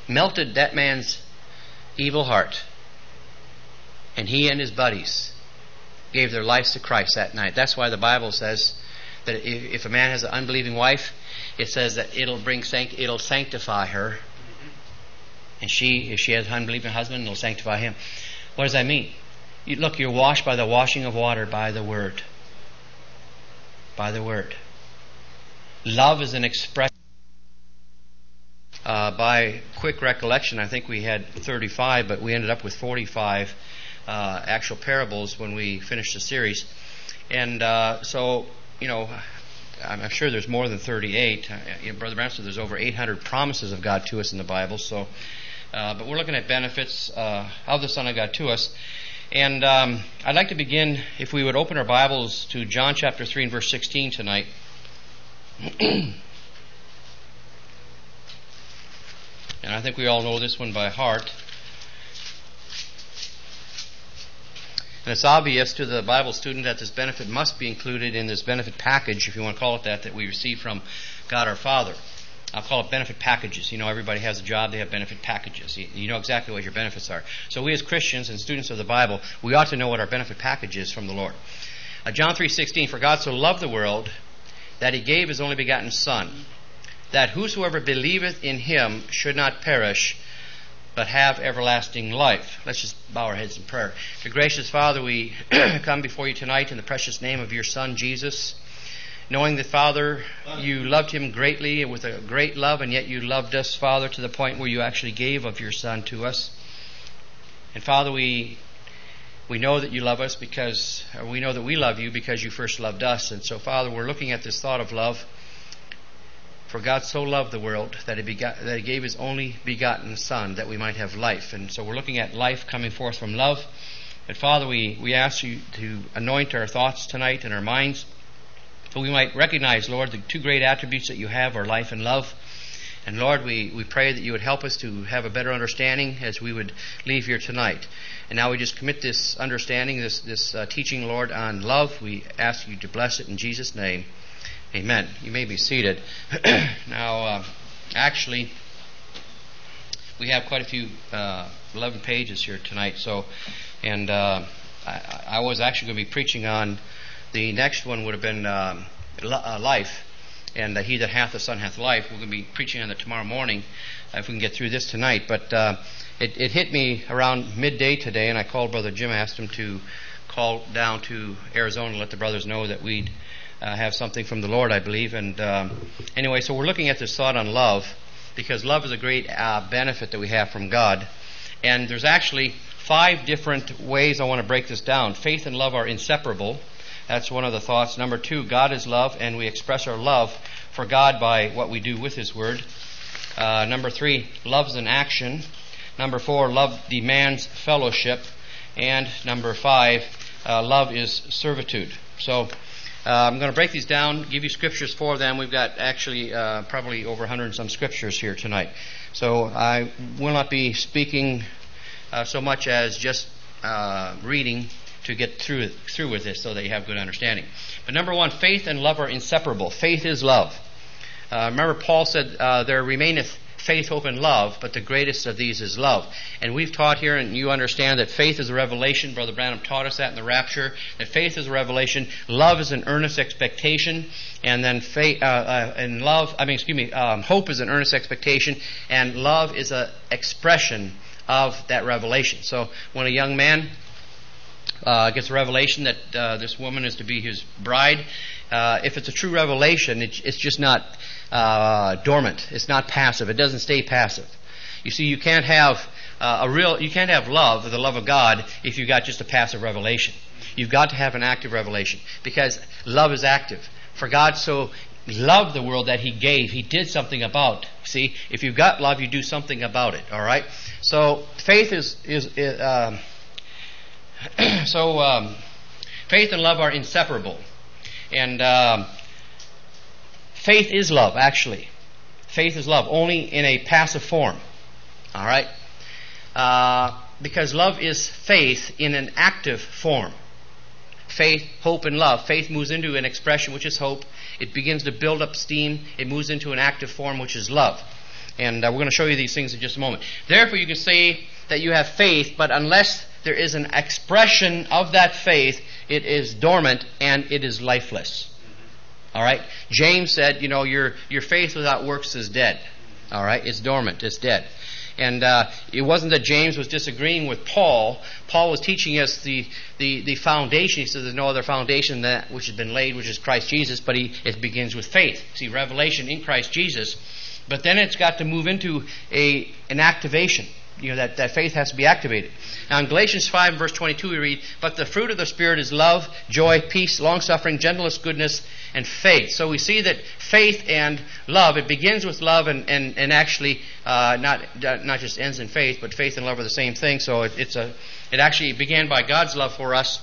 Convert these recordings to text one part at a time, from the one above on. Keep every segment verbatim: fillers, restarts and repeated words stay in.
melted that man's evil heart. And he and his buddies gave their lives to Christ that night. That's why the Bible says that if a man has an unbelieving wife, it says that it'll bring sanct- it'll sanctify her. And she, if she has an unbelieving husband, it'll sanctify him. What does that mean? You, look, you're washed by the washing of water by the Word. By the Word. Love is an expression. Uh, by quick recollection, I think we had thirty-five, but we ended up with forty-five uh, actual parables when we finished the series. And uh, so, you know, I'm sure there's more than thirty-eight. Uh, you know, Brother Branham said there's over eight hundred promises of God to us in the Bible. So, uh, but we're looking at benefits uh, of the Son of God to us. And um, I'd like to begin, if we would open our Bibles to John chapter three and verse sixteen tonight. And I think we all know this one by heart. And it's obvious to the Bible student that this benefit must be included in this benefit package, if you want to call it that, that we receive from God our Father. I'll call it benefit packages. You know, everybody has a job, they have benefit packages. You, you know exactly what your benefits are. So we as Christians and students of the Bible, we ought to know what our benefit package is from the Lord. Uh, John three sixteen, for God so loved the world that He gave His only begotten Son, that whosoever believeth in Him should not perish, but have everlasting life. Let's just bow our heads in prayer. Dear gracious Father, we come before you tonight in the precious name of your Son, Jesus, knowing that, Father, you loved Him greatly with a great love, and yet you loved us, Father, to the point where you actually gave of your Son to us. And Father, we we know that you love us because, or we know that we love you because you first loved us. And so, Father, we're looking at this thought of love. For God so loved the world that he, begot, that he gave His only begotten Son that we might have life. And so we're looking at life coming forth from love. And Father, we, we ask you to anoint our thoughts tonight and our minds, so we might recognize, Lord, the two great attributes that you have are life and love. And Lord, we, we pray that you would help us to have a better understanding as we would leave here tonight. And now we just commit this understanding, this, this uh, teaching, Lord, on love. We ask you to bless it in Jesus' name. Amen. You may be seated. Now, uh, actually, we have quite a few, uh, eleven pages here tonight. So, and uh, I, I was actually going to be preaching on the next one would have been um, life, and uh, he that hath the Son hath life. We're going to be preaching on it tomorrow morning, uh, if we can get through this tonight. But uh, it, it hit me around midday today, and I called Brother Jim, asked him to call down to Arizona and let the brothers know that we'd Uh, have something from the Lord, I believe. And um, anyway, so we're looking at this thought on love, because love is a great uh, benefit that we have from God. And there's actually five different ways I want to break this down. Faith and love are inseparable. That's one of the thoughts. Number two, God is love, and we express our love for God by what we do with His Word. Uh, number three, love is an action. Number four, love demands fellowship. And number five, uh, love is servitude. So, Uh, I'm going to break these down, give you scriptures for them. We've got actually uh, probably over a hundred and some scriptures here tonight. So I will not be speaking uh, so much as just uh, reading to get through through with this so that you have good understanding. But number one, faith and love are inseparable. Faith is love. Uh, remember Paul said, uh, there remaineth faith, hope, and love, but the greatest of these is love. And we've taught here, and you understand, that faith is a revelation. Brother Branham taught us that in the rapture, that faith is a revelation, love is an earnest expectation, and then faith, uh, uh, and love, I mean, excuse me, um, hope is an earnest expectation, and love is an expression of that revelation. So when a young man uh, gets a revelation that uh, this woman is to be his bride, uh, if it's a true revelation, it, it's just not Uh, dormant. It's not passive. It doesn't stay passive. You see, you can't have uh, a real, you can't have love, the love of God, if you've got just a passive revelation. You've got to have an active revelation, because love is active. For God so loved the world that He gave. He did something about. See, if you've got love, you do something about it. All right. So faith is is, is um, so um, faith and love are inseparable, and. Um, Faith is love, actually. Faith is love, only in a passive form. All right? Uh, because love is faith in an active form. Faith, hope, and love. Faith moves into an expression, which is hope. It begins to build up steam. It moves into an active form, which is love. And uh, we're going to show you these things in just a moment. Therefore, you can say that you have faith, but unless there is an expression of that faith, it is dormant and it is lifeless. All right? James said, you know, your your faith without works is dead. All right? It's dormant. It's dead. And uh, it wasn't that James was disagreeing with Paul. Paul was teaching us the, the, the foundation. He says there's no other foundation than that which has been laid, which is Christ Jesus. But he, it begins with faith. See, revelation in Christ Jesus. But then it's got to move into a an activation. You know, that, that faith has to be activated. Now in Galatians five, verse twenty-two, we read, "But the fruit of the Spirit is love, joy, peace, long-suffering, gentleness, goodness, and faith." So we see that faith and love, it begins with love and, and, and actually uh, not not just ends in faith, but faith and love are the same thing. So it, it's a it actually began by God's love for us.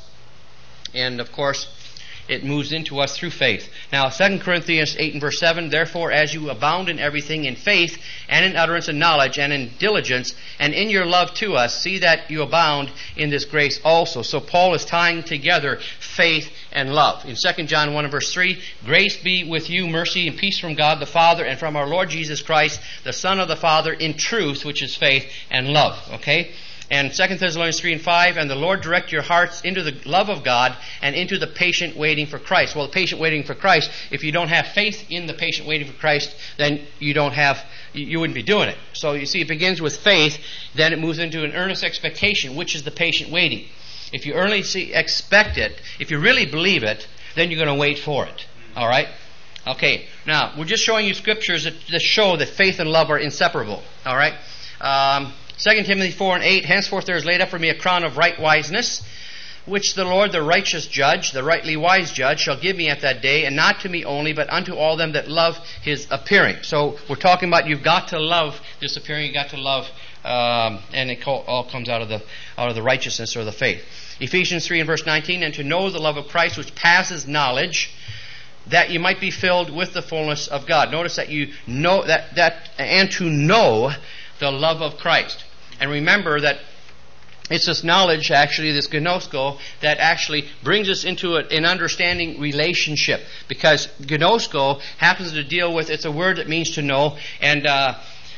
And of course, it moves into us through faith. Now, Second Corinthians eight and verse seven, "Therefore, as you abound in everything, in faith, and in utterance and knowledge, and in diligence, and in your love to us, see that you abound in this grace also." So Paul is tying together faith and love. In Second John one and verse three, "Grace be with you, mercy and peace from God the Father, and from our Lord Jesus Christ, the Son of the Father, in truth," which is faith and love. Okay? And Second Thessalonians three and five, "And the Lord direct your hearts into the love of God and into the patient waiting for Christ." Well, the patient waiting for Christ, if you don't have faith in the patient waiting for Christ, then you don't have, you wouldn't be doing it. So you see, it begins with faith, then it moves into an earnest expectation, which is the patient waiting. If you earnestly expect it, if you really believe it, then you're going to wait for it. All right? Okay. Now, we're just showing you scriptures that, that show that faith and love are inseparable. All right? Um... Second Timothy four and eight, "Henceforth there is laid up for me a crown of right wiseness, which the Lord, the righteous judge, the rightly wise judge, shall give me at that day, and not to me only, but unto all them that love his appearing." So we're talking about you've got to love this appearing, you've got to love, um, and it all comes out of the out of the righteousness or the faith. Ephesians three and verse nineteen, "And to know the love of Christ which passes knowledge, that you might be filled with the fullness of God." Notice that you know that that and to know the love of Christ. And remember that it's this knowledge, actually, this gnosko, that actually brings us into a, an understanding relationship. Because gnosko happens to deal with, it's a word that means to know. And uh,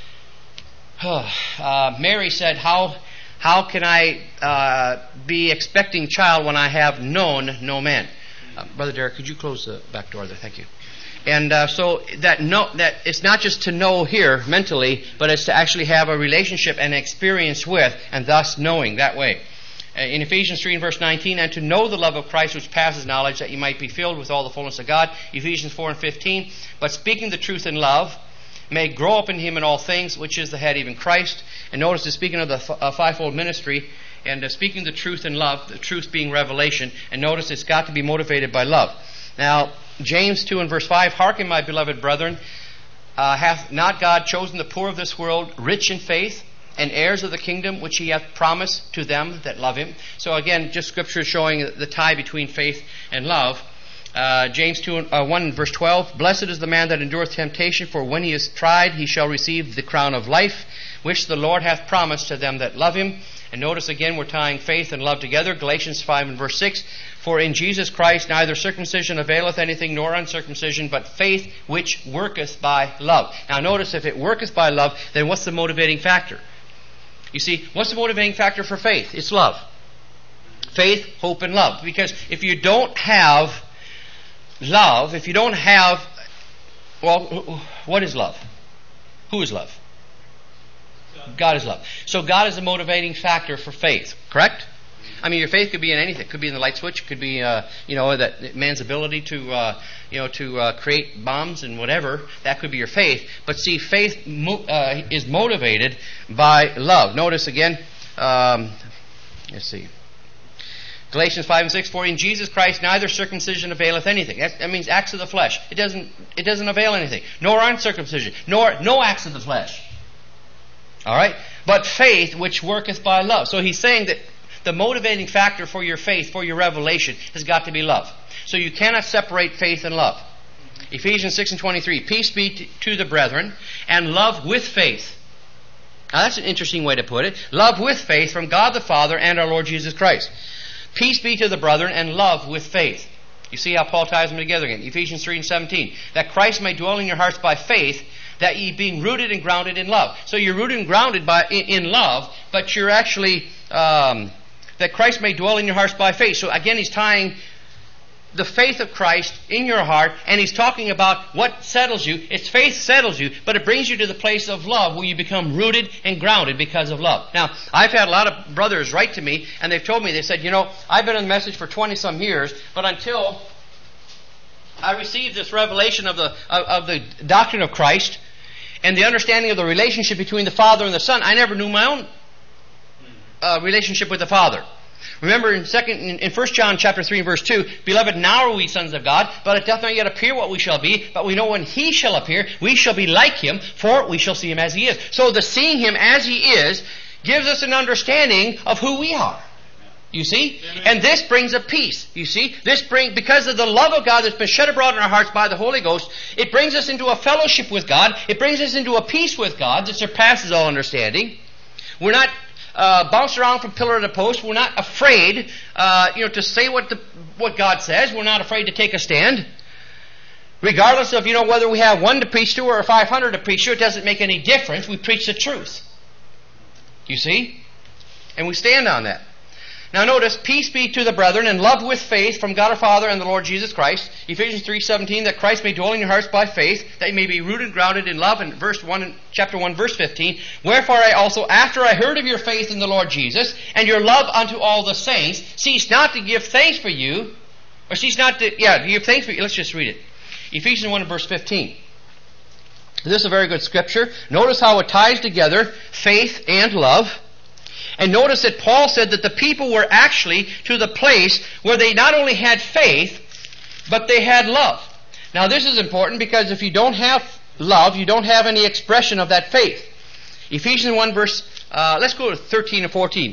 uh, Mary said, how how can I uh, be expecting child when I have known no man? Uh, Brother Derek, could you close the back door there? Thank you. And uh, so that no, that it's not just to know here mentally, but it's to actually have a relationship and experience with, and thus knowing that way. Uh, in Ephesians three and verse nineteen, "And to know the love of Christ which passes knowledge, that you might be filled with all the fullness of God." Ephesians four and fifteen, "But speaking the truth in love, may grow up in him in all things, which is the head, even Christ." And notice that speaking of the f- uh, fivefold ministry, and uh, speaking the truth in love, the truth being revelation, and notice it's got to be motivated by love. Now, James two and verse five, "Hearken, my beloved brethren, uh, hath not God chosen the poor of this world, rich in faith, and heirs of the kingdom which he hath promised to them that love him?" So again, just scripture showing the tie between faith and love. Uh, James two, uh, one and verse twelve, "Blessed is the man that endureth temptation, for when he is tried, he shall receive the crown of life, which the Lord hath promised to them that love him." And notice again, we're tying faith and love together. Galatians five and verse six, "For in Jesus Christ neither circumcision availeth anything, nor uncircumcision, but faith which worketh by love." Now notice, if it worketh by love, then what's the motivating factor? You see, what's the motivating factor for faith? It's love. Faith, hope, and love. Because if you don't have love, if you don't have, well, what is love? Who is love? God is love. So God is a motivating factor for faith, correct? I mean, your faith could be in anything. It could be in the light switch. It could be, uh, you know, that man's ability to, uh, you know, to uh, create bombs and whatever. That could be your faith. But see, faith mo- uh, is motivated by love. Notice again. Um, let's see. Galatians five and six, "For in Jesus Christ neither circumcision availeth anything." That, that means acts of the flesh. It doesn't. It doesn't avail anything. Nor uncircumcision. Nor no acts of the flesh. All right? But faith which worketh by love. So he's saying that the motivating factor for your faith, for your revelation, has got to be love. So you cannot separate faith and love. Ephesians six and twenty-three, "Peace be to the brethren, and love with faith." Now that's an interesting way to put it. Love with faith from God the Father and our Lord Jesus Christ. "Peace be to the brethren, and love with faith." You see how Paul ties them together again. Ephesians three and seventeen, "That Christ may dwell in your hearts by faith, that ye being rooted and grounded in love. So you're rooted and grounded by in, in love, but you're actually, um, that Christ may dwell in your hearts by faith. So again, he's tying the faith of Christ in your heart, and he's talking about what settles you. It's faith settles you, but it brings you to the place of love where you become rooted and grounded because of love. Now, I've had a lot of brothers write to me, and they've told me, they said, you know, I've been in the message for twenty some years, but until I received this revelation of the of, of the doctrine of Christ and the understanding of the relationship between the Father and the Son, I never knew my own uh, relationship with the Father. Remember in second in, in First John chapter three and verse two, Beloved, now are we sons of God, but it doth not yet appear what we shall be, but we know when He shall appear, we shall be like Him, for we shall see Him as He is. So the seeing Him as He is gives us an understanding of who we are. You see? Amen. And this brings a peace. You see? This brings, because of the love of God that's been shed abroad in our hearts by the Holy Ghost, it brings us into a fellowship with God. It brings us into a peace with God that surpasses all understanding. We're not uh, bounced around from pillar to post. We're not afraid, uh, you know, to say what the what God says. We're not afraid to take a stand. Regardless of, you know, whether we have one to preach to or five hundred to preach to, it doesn't make any difference. We preach the truth. You see? And we stand on that. Now notice, peace be to the brethren, and love with faith from God our Father and the Lord Jesus Christ. Ephesians three seventeen, that Christ may dwell in your hearts by faith, that you may be rooted and grounded in love. And verse one, chapter one, verse fifteen, wherefore I also, after I heard of your faith in the Lord Jesus, and your love unto all the saints, cease not to give thanks for you, or cease not to, yeah, to give thanks for you. Let's just read it. Ephesians one and verse fifteen. This is a very good scripture. Notice how it ties together faith and love. And notice that Paul said that the people were actually to the place where they not only had faith, but they had love. Now this is important because if you don't have love, you don't have any expression of that faith. Ephesians one verse, uh, let's go to thirteen and fourteen.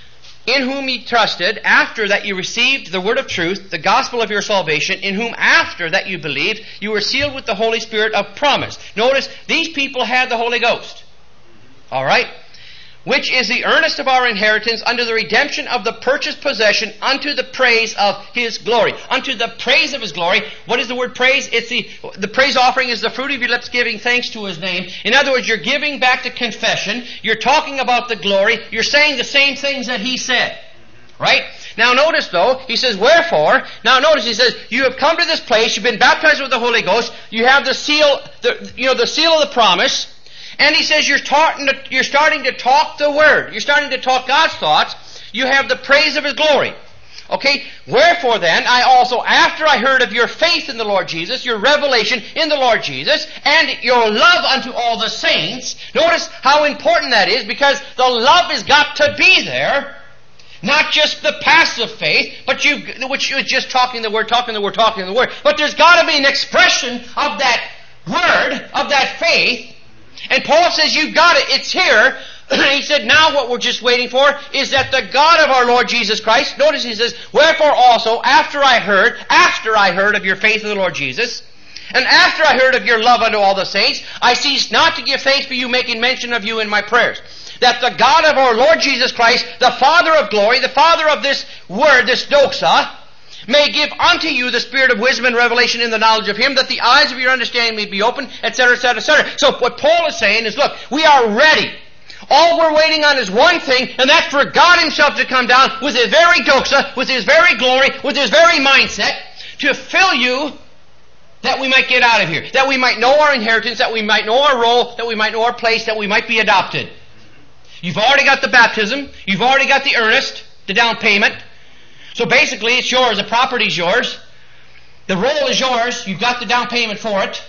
In whom ye trusted, after that you received the word of truth, the gospel of your salvation, in whom after that you believed, you were sealed with the Holy Spirit of promise. Notice, these people had the Holy Ghost. Alright? Which is the earnest of our inheritance unto the redemption of the purchased possession unto the praise of His glory. Unto the praise of His glory. What is the word praise? It's the, the praise offering is the fruit of your lips giving thanks to His name. In other words, you're giving back to confession. You're talking about the glory. You're saying the same things that He said. Right? Now notice though, he says, wherefore, now notice he says, you have come to this place, you've been baptized with the Holy Ghost, you have the seal, the, you know, the seal of the promise. And he says you're, starting to, you're starting to talk the Word. You're starting to talk God's thoughts. You have the praise of His glory. Okay? Wherefore then, I also, after I heard of your faith in the Lord Jesus, your revelation in the Lord Jesus, and your love unto all the saints, notice how important that is, because the love has got to be there. Not just the passive faith, but you, which is just talking the Word, talking the Word, talking the Word. But there's got to be an expression of that Word, of that faith. And Paul says, you've got it, it's here. He said, now what we're just waiting for is that the God of our Lord Jesus Christ, notice he says, wherefore also, after I heard, after I heard of your faith in the Lord Jesus, and after I heard of your love unto all the saints, I cease not to give thanks for you, making mention of you in my prayers. That the God of our Lord Jesus Christ, the Father of glory, the Father of this word, this doxa, may give unto you the spirit of wisdom and revelation in the knowledge of Him, that the eyes of your understanding may be open, et cetera, et cetera, et cetera. So what Paul is saying is, look, we are ready. All we're waiting on is one thing, and that's for God Himself to come down with His very doxa, with His very glory, with His very mindset, to fill you, that we might get out of here, that we might know our inheritance, that we might know our role, that we might know our place, that we might be adopted. You've already got the baptism, you've already got the earnest, the down payment. So basically, it's yours. The property's yours. The role is yours. You've got the down payment for it.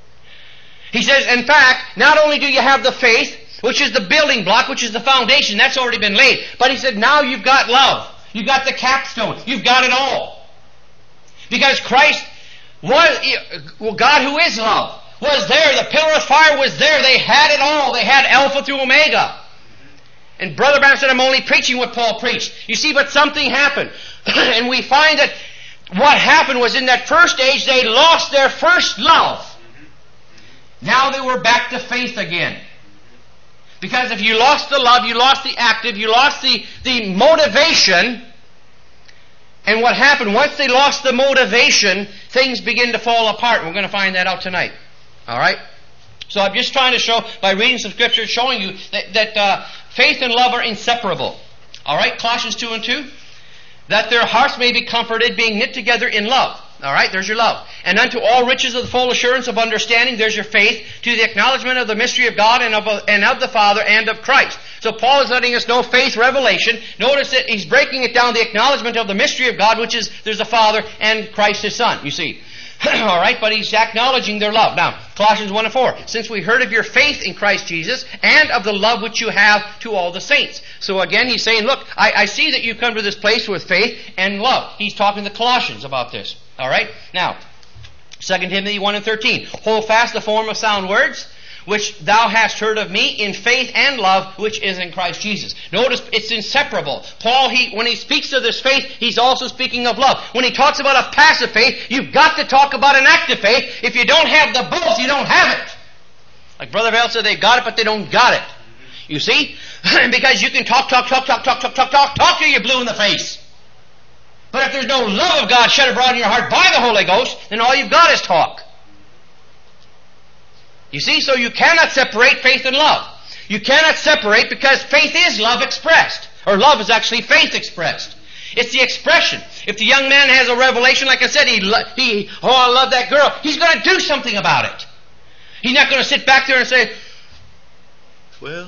He says, in fact, not only do you have the faith, which is the building block, which is the foundation, that's already been laid. But he said, now you've got love. You've got the capstone. You've got it all. Because Christ was, well, God who is love, was there. The pillar of fire was there. They had it all. They had Alpha through Omega. And Brother Branham said, I'm only preaching what Paul preached. You see, but something happened. And we find that what happened was in that first age, they lost their first love. Now they were back to faith again. Because if you lost the love, you lost the active, you lost the, the motivation. And what happened, once they lost the motivation, things begin to fall apart. We're going to find that out tonight. Alright? So I'm just trying to show, by reading some scripture, showing you that, that uh, faith and love are inseparable. All right, Colossians two and two. That their hearts may be comforted, being knit together in love. All right, there's your love. And unto all riches of the full assurance of understanding, there's your faith, to the acknowledgement of the mystery of God and of, and of the Father and of Christ. So Paul is letting us know faith, revelation. Notice that he's breaking it down, the acknowledgement of the mystery of God, which is there's a Father and Christ his Son, you see. All right, but he's acknowledging their love. Now, Colossians one and four. Since we heard of your faith in Christ Jesus and of the love which you have to all the saints. So again, he's saying, look, I, I see that you've come to this place with faith and love. He's talking to Colossians about this. All right? Now, Second Timothy one and thirteen. Hold fast the form of sound words, which thou hast heard of me in faith and love, which is in Christ Jesus. Notice it's inseparable. Paul, he, when he speaks of this faith, he's also speaking of love. When he talks about a passive faith, you've got to talk about an active faith. If you don't have the both, you don't have it. Like Brother Vale said, they've got it, but they don't got it. You see? Because you can talk, talk, talk, talk, talk, talk, talk, talk, talk till you're blue in the face. But if there's no love of God shed abroad in your heart by the Holy Ghost, then all you've got is talk. You see, so you cannot separate faith and love. You cannot separate because faith is love expressed. Or love is actually faith expressed. It's the expression. If the young man has a revelation, like I said, he, he oh, I love that girl, he's going to do something about it. He's not going to sit back there and say, well,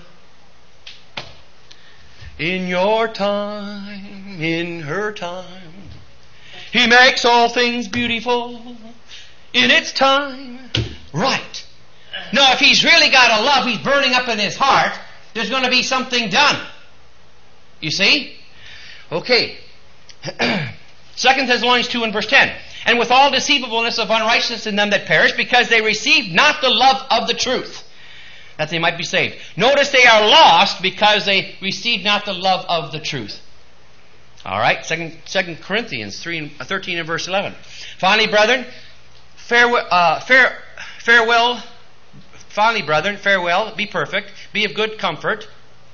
in your time, in her time, He makes all things beautiful in its time. Right. No, if he's really got a love he's burning up in his heart, there's going to be something done. You see? Okay. Second Thessalonians two and verse ten. And with all deceivableness of unrighteousness in them that perish, because they received not the love of the truth, that they might be saved. Notice they are lost because they received not the love of the truth. All right. Second, Second Corinthians three, thirteen and verse eleven. Finally, brethren, farewell, uh, fare, farewell. Finally, brethren, farewell. Be perfect. Be of good comfort.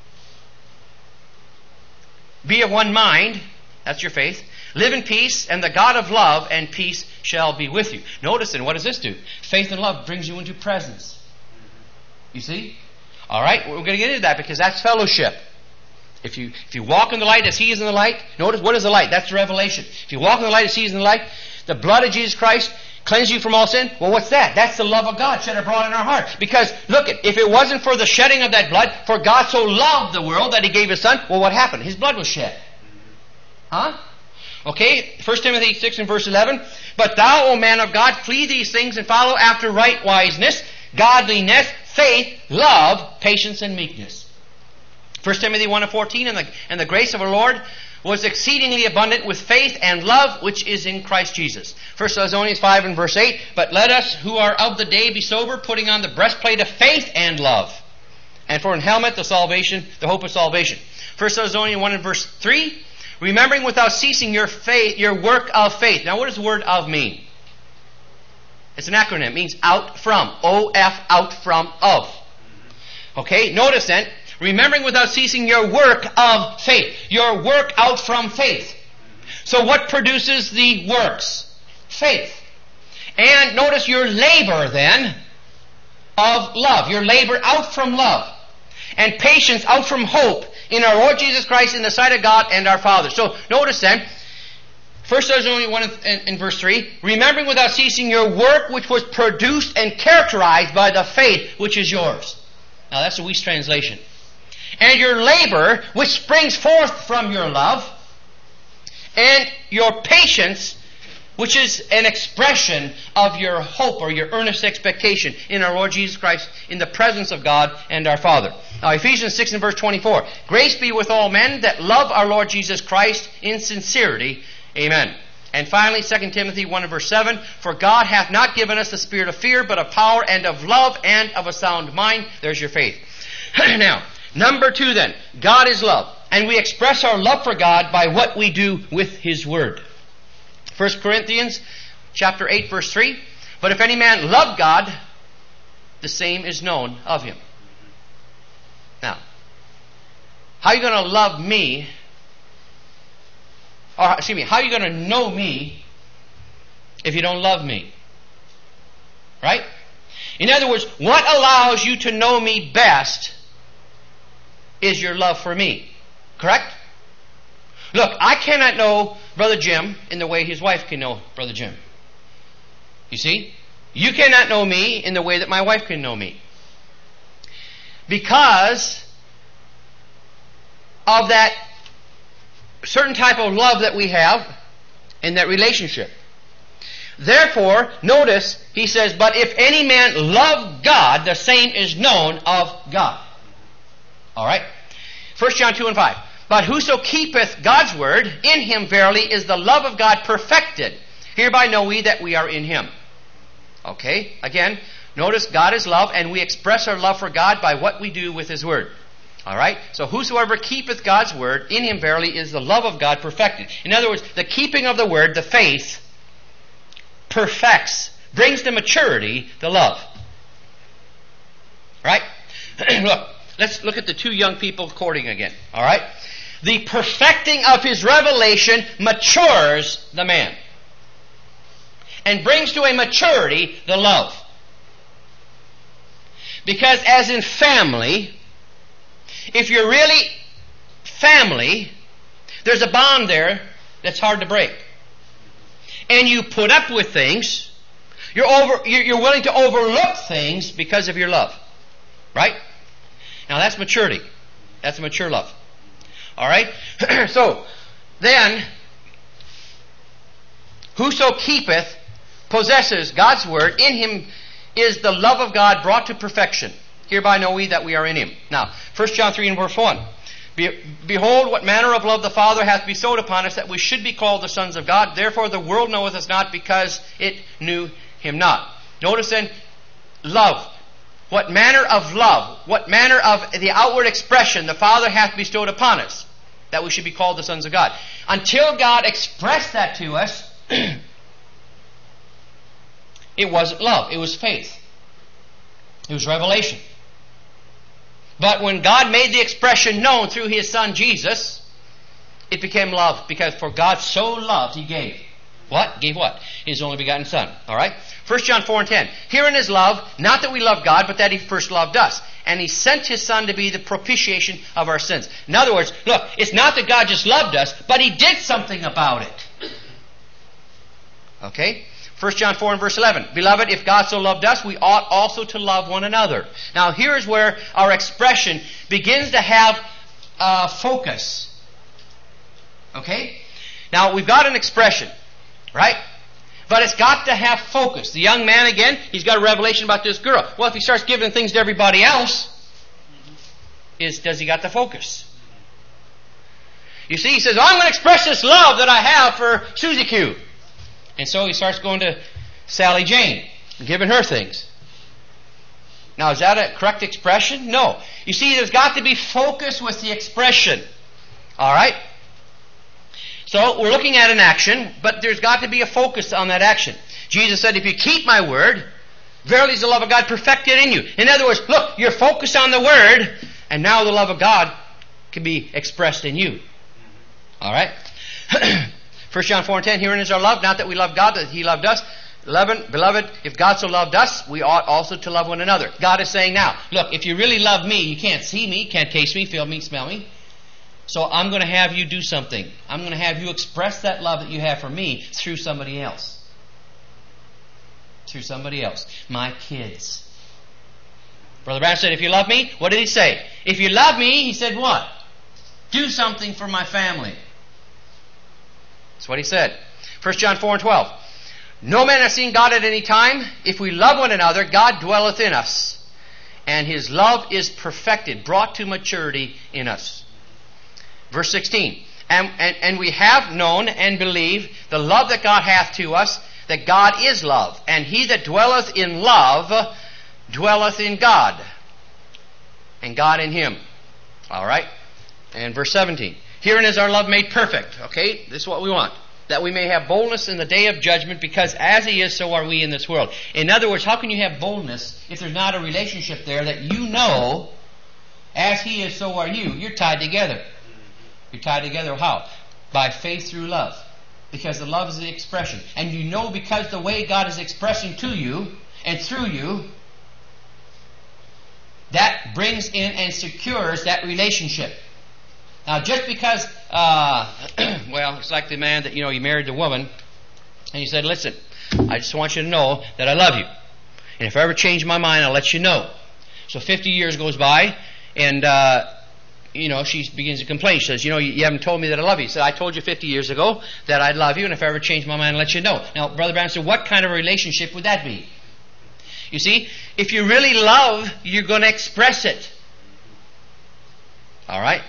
Be of one mind. That's your faith. Live in peace, and the God of love and peace shall be with you. Notice then, what does this do? Faith and love brings you into presence. You see? All right, we're going to get into that because that's fellowship. If you if you walk in the light as He is in the light, notice what is the light? That's the revelation. If you walk in the light as He is in the light, the blood of Jesus Christ cleanse you from all sin. Well, what's that? That's the love of God shed abroad in our heart. Because look, if it wasn't for the shedding of that blood, for God so loved the world that He gave His Son, well, what happened? His blood was shed. Huh? Okay, First Timothy six and verse eleven. But thou, O man of God, flee these things and follow after right wiseness, godliness, faith, love, patience, and meekness. First Timothy one and fourteen. And the, and the grace of our Lord was exceedingly abundant with faith and love, which is in Christ Jesus. First Thessalonians five and verse eight. But let us who are of the day be sober, putting on the breastplate of faith and love, and for an helmet the salvation, the hope of salvation. First Thessalonians one and verse three. Remembering without ceasing your faith, your work of faith. Now, what does the word "of" mean? It's an acronym. It means out from. O F, out from, of. Okay, notice then, remembering without ceasing your work of faith. Your work out from faith. So what produces the works? Faith. And notice your labor then of love. Your labor out from love. And patience out from hope in our Lord Jesus Christ in the sight of God and our Father. So notice then, First Thessalonians one in verse three, remembering without ceasing your work which was produced and characterized by the faith which is yours. Now that's a Wuest translation. And your labor which springs forth from your love, and your patience which is an expression of your hope or your earnest expectation in our Lord Jesus Christ in the presence of God and our Father. Now Ephesians six and verse twenty-four. Grace be with all men that love our Lord Jesus Christ in sincerity. Amen. And finally, Second Timothy one and verse seven. For God hath not given us the spirit of fear, but of power and of love and of a sound mind. There's your faith. Now, number two then. God is love. And we express our love for God by what we do with His Word. First Corinthians chapter eight verse three. But if any man love God, the same is known of him. Now, how are you going to love me? Or, excuse me, how are you going to know me if you don't love me? Right? In other words, what allows you to know me best is your love for me. Correct? Look, I cannot know Brother Jim in the way his wife can know Brother Jim. You see? You cannot know me in the way that my wife can know me. Because of that certain type of love that we have in that relationship. Therefore, notice, he says, but if any man love God, the same is known of God. Alright? First John two and five. But whoso keepeth God's word, in him verily is the love of God perfected. Hereby know we that we are in him. Okay? Again, notice God is love, and we express our love for God by what we do with his word. Alright? So whosoever keepeth God's word, in him verily is the love of God perfected. In other words, the keeping of the word, the faith, perfects, brings to maturity the love. Right? Look, let's look at the two young people courting again. Alright? The perfecting of his revelation matures the man. And brings to a maturity the love. Because as in family, if you're really family, there's a bond there that's hard to break. And you put up with things. You're over. You're willing to overlook things because of your love, right? Now that's maturity. That's a mature love. All right. So then, whoso keepeth, possesses God's word, in him is the love of God brought to perfection. Hereby know we that we are in him. Now, First John three and verse one. Be, Behold, what manner of love the Father hath bestowed upon us, that we should be called the sons of God. Therefore the world knoweth us not, because it knew him not. Notice then, love. What manner of love, what manner of the outward expression the Father hath bestowed upon us, that we should be called the sons of God. Until God expressed that to us, it wasn't love, it was faith. It was revelation. But when God made the expression known through his Son Jesus, it became love. Because for God so loved, he gave. What? Gave what? His only begotten Son. Alright? First John four and ten. Herein is love, not that we love God, but that he first loved us. And he sent his Son to be the propitiation of our sins. In other words, look, it's not that God just loved us, but he did something about it. Okay? First John four and verse eleven. Beloved, if God so loved us, we ought also to love one another. Now here is where our expression begins to have uh, focus. Okay? Now we've got an expression, right? But it's got to have focus. The young man, again, he's got a revelation about this girl. Well, if he starts giving things to everybody else, is does he got the focus? You see, he says, oh, I'm going to express this love that I have for Susie Q. And so he starts going to Sally Jane and giving her things. Now, is that a correct expression? No. You see, there's got to be focus with the expression. Alright? So, we're looking at an action, but there's got to be a focus on that action. Jesus said, if you keep my word, verily is the love of God perfected in you. In other words, look, you're focused on the word, and now the love of God can be expressed in you. Alright? First John four and ten, herein is our love, not that we love God, that he loved us. eleven, beloved, if God so loved us, we ought also to love one another. God is saying now, look, if you really love me, you can't see me, can't taste me, feel me, smell me. So I'm going to have you do something. I'm going to have you express that love that you have for me through somebody else. Through somebody else. My kids. Brother Branham said, if you love me, what did he say? If you love me, he said what? Do something for my family. That's what he said. First John four and twelve. No man hath seen God at any time. If we love one another, God dwelleth in us. And his love is perfected, brought to maturity in us. Verse sixteen. And, and, and we have known and believed the love that God hath to us, that God is love. And he that dwelleth in love dwelleth in God, and God in him. Alright? And verse seventeen. Herein is our love made perfect. Okay? This is what we want. That we may have boldness in the day of judgment, because as he is, so are we in this world. In other words, how can you have boldness if there's not a relationship there that you know, as he is, so are you? You're tied together. You're tied together how? By faith through love. Because the love is the expression. And you know, because the way God is expressing to you and through you, that brings in and secures that relationship. Now, just because, uh, well, it's like the man that, you know, he married the woman, and he said, listen, I just want you to know that I love you. And if I ever change my mind, I'll let you know. So fifty years goes by, and, uh, you know, she begins to complain. She says, you know, you, you haven't told me that I love you. He said, I told you fifty years ago that I'd love you, and if I ever change my mind, I'll let you know. Now, Brother Branham said, what kind of relationship would that be? You see, if you really love, you're going to express it. All right?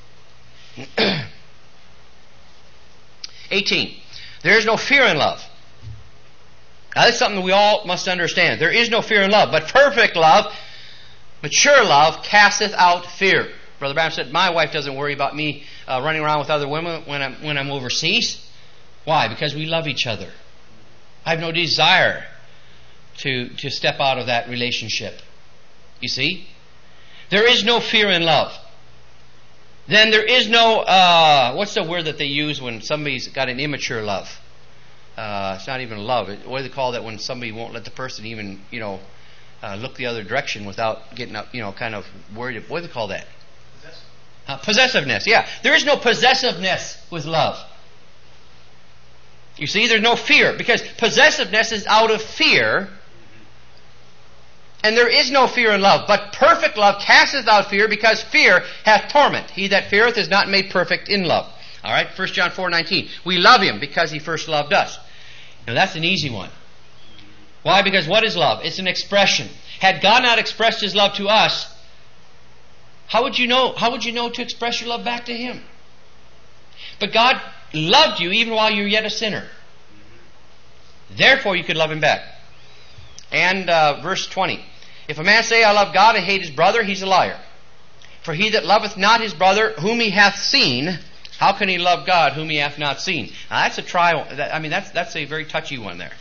eighteen. There is no fear in love. Now, that's something we all must understand. There is no fear in love, but perfect love, mature love, casteth out fear. Brother Branham said, my wife doesn't worry about me uh, running around with other women when I'm, when I'm overseas. Why? Because we love each other. I have no desire to, to step out of that relationship. You see? There is no fear in love. Then there is no, uh, what's the word that they use when somebody's got an immature love? Uh, it's not even love. What do they call that when somebody won't let the person even, you know, uh, look the other direction without getting up, you know, kind of worried. What do they call that? Possessive. Uh, possessiveness, yeah. There is no possessiveness with love. You see, there's no fear, because possessiveness is out of fear, and there is no fear in love. But perfect love casteth out fear, because fear hath torment. He that feareth is not made perfect in love. All right, First John four nineteen. We love Him because He first loved us. Now that's an easy one. Why? Because what is love? It's an expression. Had God not expressed His love to us, how would you know? How would you know to express your love back to Him? But God loved you even while you were yet a sinner. Therefore, you could love Him back. And uh, verse twenty. If a man say, I love God and hate his brother, he's a liar. For he that loveth not his brother whom he hath seen, how can he love God whom he hath not seen? Now that's a trial. I mean, that's that's a very touchy one there.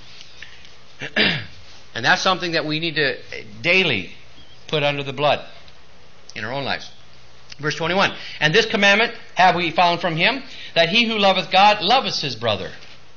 And that's something that we need to daily put under the blood in our own lives. Verse twenty-one. And this commandment have we found from Him, that he who loveth God loveth his brother.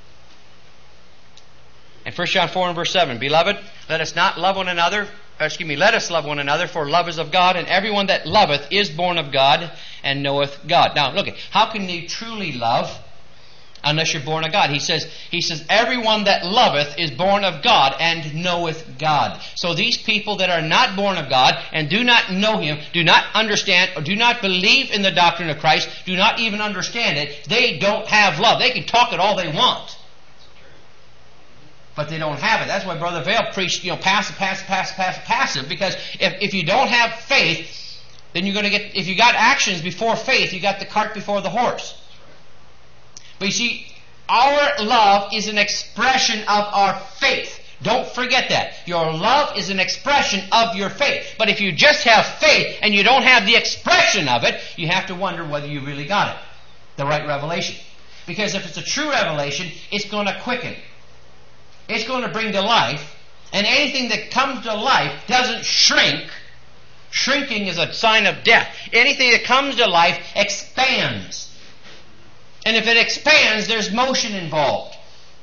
And First John four and verse seven. Beloved, let us not love one another. Excuse me, let us love one another, for love is of God, and everyone that loveth is born of God and knoweth God. Now, look, how can you truly love unless you're born of God? He says, he says, everyone that loveth is born of God and knoweth God. So these people that are not born of God and do not know Him, do not understand, or do not believe in the doctrine of Christ, do not even understand it, they don't have love. They can talk it all they want, but they don't have it. That's why Brother Vail preached, you know, passive, passive, passive, passive, passive. Because if, if you don't have faith, then you're going to get, if you got actions before faith, you got the cart before the horse. But you see, our love is an expression of our faith. Don't forget that. Your love is an expression of your faith. But if you just have faith and you don't have the expression of it, you have to wonder whether you really got it. The right revelation. Because if it's a true revelation, it's going to quicken. It's going to bring to life, and anything that comes to life doesn't shrink. Shrinking is a sign of death. Anything that comes to life expands. And if it expands, there's motion involved.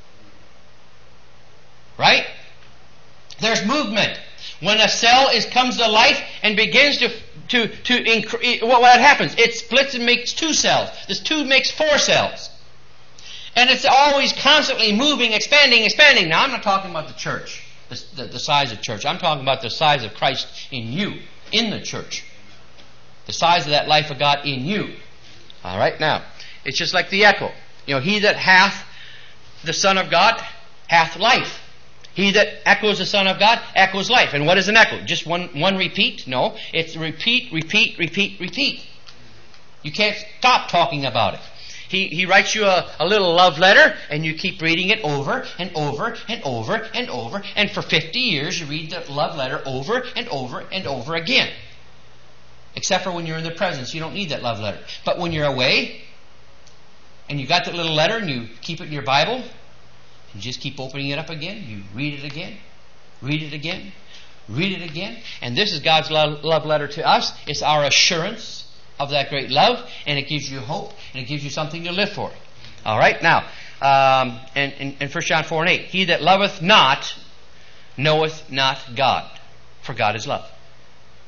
Right? There's movement. When a cell is comes to life and begins to to to increase, what, what happens? It splits and makes two cells. This two makes four cells. And it's always constantly moving, expanding, expanding. Now, I'm not talking about the church, the, the, the size of church. I'm talking about the size of Christ in you, in the church. The size of that life of God in you. All right, now, it's just like the echo. You know, he that hath the Son of God hath life. He that echoes the Son of God echoes life. And what is an echo? Just one, one repeat? No, it's repeat, repeat, repeat, repeat. You can't stop talking about it. He, he writes you a, a little love letter, and you keep reading it over and over and over and over. And for fifty years, you read the love letter over and over and over again. Except for when you're in the presence, you don't need that love letter. But when you're away, and you got that little letter, and you keep it in your Bible, you just keep opening it up again. You read it again, read it again, read it again. And this is God's love, love letter to us. It's our assurance of that great love, and it gives you hope, and it gives you something to live for. All right, now, um, in, in, in First John four and eight, he that loveth not knoweth not God, for God is love.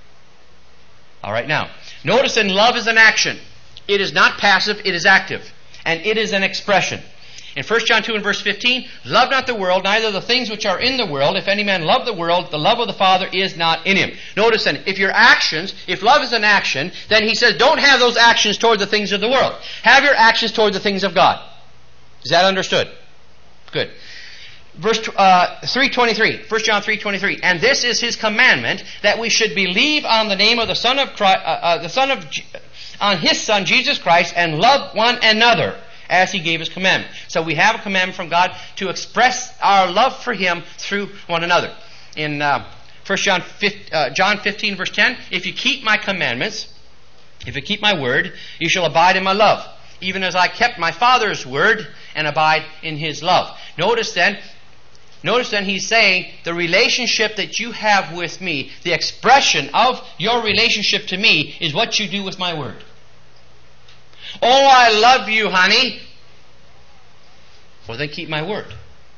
All right, now, notice then love is an action. It is not passive, it is active. And it is an expression. In First John two and verse fifteen, love not the world, neither the things which are in the world. If any man love the world, the love of the Father is not in him. Notice then, if your actions, if love is an action, then he says don't have those actions toward the things of the world. Have your actions toward the things of God. Is that understood? Good. Verse uh, three twenty-three, First John three twenty-three, and this is his commandment, that we should believe on the name of the Son of Christ, uh, uh, the Son of, G- on his Son Jesus Christ, and love one another as he gave his commandment. So we have a commandment from God to express our love for him through one another. In uh, First John uh, John fifteen verse ten, if you keep my commandments, if you keep my word, you shall abide in my love, even as I kept my Father's word and abide in his love. Notice then, Notice then he's saying the relationship that you have with me, the expression of your relationship to me is what you do with my word. Oh, I love you, honey. Well, then keep my word.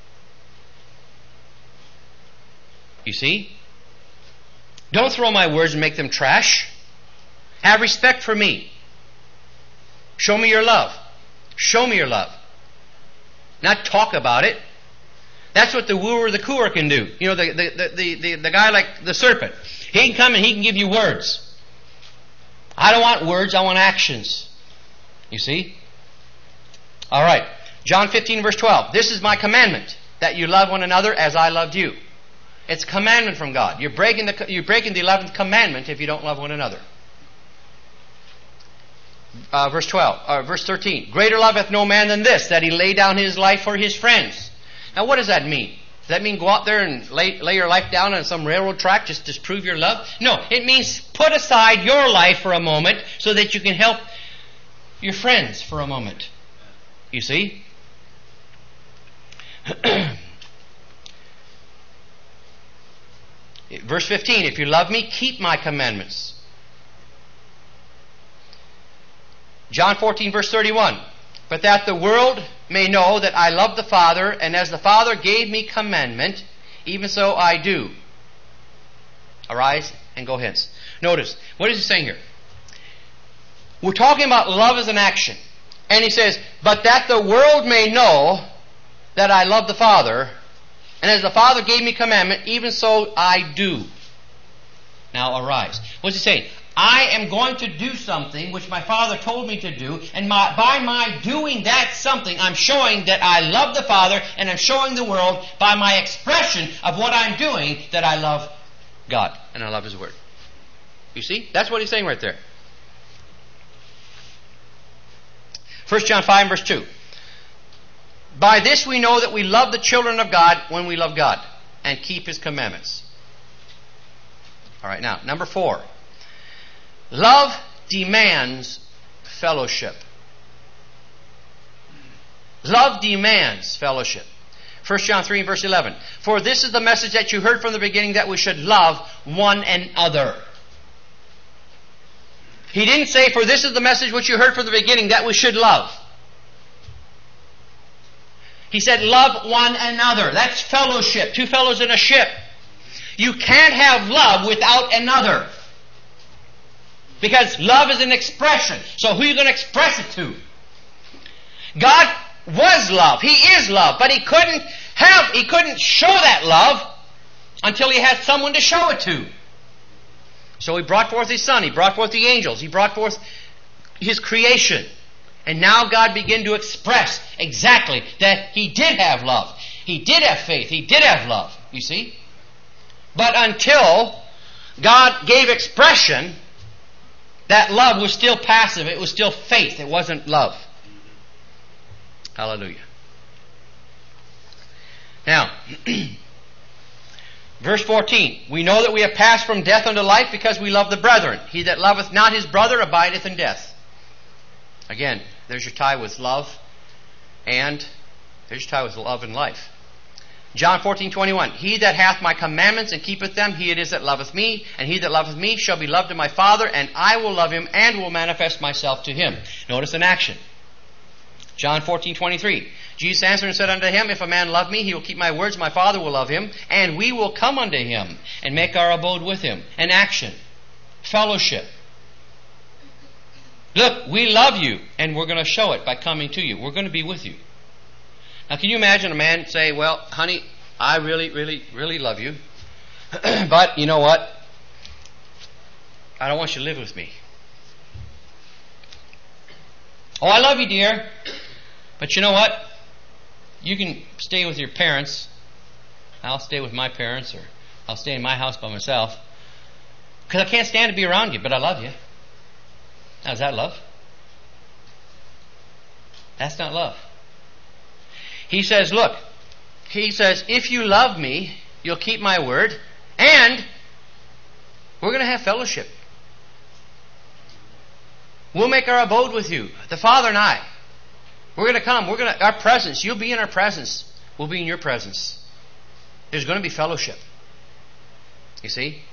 You see? Don't throw my words and make them trash. Have respect for me. Show me your love. Show me your love. Not talk about it. That's what the wooer, the cooer can do. You know, the, the, the, the, the guy like the serpent. He can come and he can give you words. I don't want words, I want actions. You see? All right. John fifteen verse twelve. This is my commandment, that you love one another as I loved you. It's a commandment from God. You're breaking the, you're breaking the eleventh commandment if you don't love one another. Uh, verse twelve, uh, verse thirteen. Greater love hath no man than this, that he lay down his life for his friends. Now what does that mean? Does that mean go out there and lay, lay your life down on some railroad track just to prove your love? No, it means put aside your life for a moment so that you can help your friends for a moment. You see? Verse fifteen, if you love me, keep my commandments. John fourteen verse thirty-one. But that the world may know that I love the Father, and as the Father gave me commandment, even so I do. Arise and go hence. Notice, what is he saying here? We're talking about love as an action. And he says, but that the world may know that I love the Father, and as the Father gave me commandment, even so I do. Now arise. What's he saying? I am going to do something which my Father told me to do, and my, by my doing that something, I'm showing that I love the Father, and I'm showing the world by my expression of what I'm doing that I love God, and I love His Word. You see? That's what he's saying right there. First John five verse two. By this we know that we love the children of God when we love God and keep His commandments. All right, now, number four. Love demands fellowship. Love demands fellowship. First John three verse eleven. For this is the message that you heard from the beginning, that we should love one another. He didn't say, for this is the message which you heard from the beginning, that we should love. He said, love one another. That's fellowship. Two fellows in a ship. You can't have love without another. Because love is an expression. So who are you going to express it to? God was love. He is love. But He couldn't have, He couldn't show that love until He had someone to show it to. So He brought forth His Son. He brought forth the angels. He brought forth His creation. And now God began to express exactly that He did have love. He did have faith. He did have love. You see? But until God gave expression, that love was still passive. It was still faith. It wasn't love. Hallelujah. Now, verse fourteen. We know that we have passed from death unto life because we love the brethren. He that loveth not his brother abideth in death. Again, there's your tie with love, and there's your tie with love and life. John fourteen twenty-one. He that hath my commandments and keepeth them, he it is that loveth me, and he that loveth me shall be loved of my Father, and I will love him and will manifest myself to him. Notice an action. John fourteen twenty-three. Jesus answered and said unto him, if a man love me, he will keep my words, my Father will love him, and we will come unto him and make our abode with him. An action. Fellowship. Look, we love you, and we're going to show it by coming to you. We're going to be with you. Now, can you imagine a man say, well, honey, I really, really, really love you, but you know what? I don't want you to live with me. Oh, I love you, dear, but you know what? You can stay with your parents. I'll stay with my parents, or I'll stay in my house by myself, because I can't stand to be around you, but I love you. Now, is that love? That's not love. He says, look, he says, if you love me, you'll keep my word, and we're going to have fellowship. We'll make our abode with you, the Father and I. We're going to come. We're going to, our presence, you'll be in our presence. We'll be in your presence. There's going to be fellowship. You see?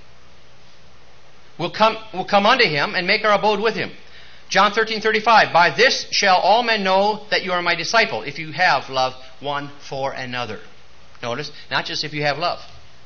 We'll come, we'll come unto him and make our abode with him. John thirteen thirty-five. By this shall all men know that you are my disciple, if you have love one for another. Notice, not just if you have love,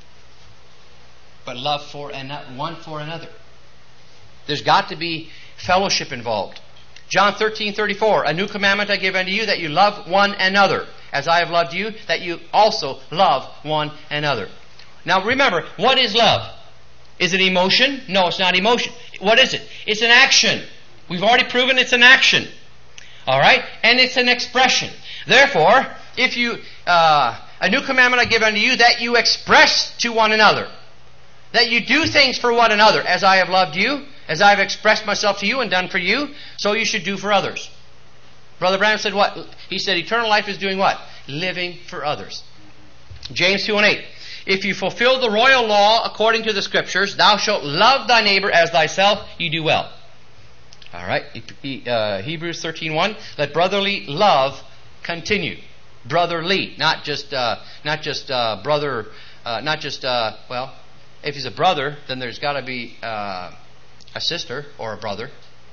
but love for and one for another. There's got to be fellowship involved. John thirteen thirty-four. A new commandment I give unto you, that you love one another, as I have loved you, that you also love one another. Now remember, what is love? Is it emotion? No, it's not emotion. What is it? It's an action. We've already proven it's an action. Alright? And it's an expression. Therefore, if you, uh, a new commandment I give unto you, that you express to one another. That you do things for one another. As I have loved you, as I have expressed myself to you and done for you, so you should do for others. Brother Branham said what? He said eternal life is doing what? Living for others. James two and eight. If you fulfill the royal law according to the Scriptures, thou shalt love thy neighbor as thyself, you do well. All right. Uh, Hebrews thirteen one. Let brotherly love continue. Brotherly, not just uh, not just uh, brother, uh, not just uh, well. If he's a brother, then there's got to be uh, a sister or a brother.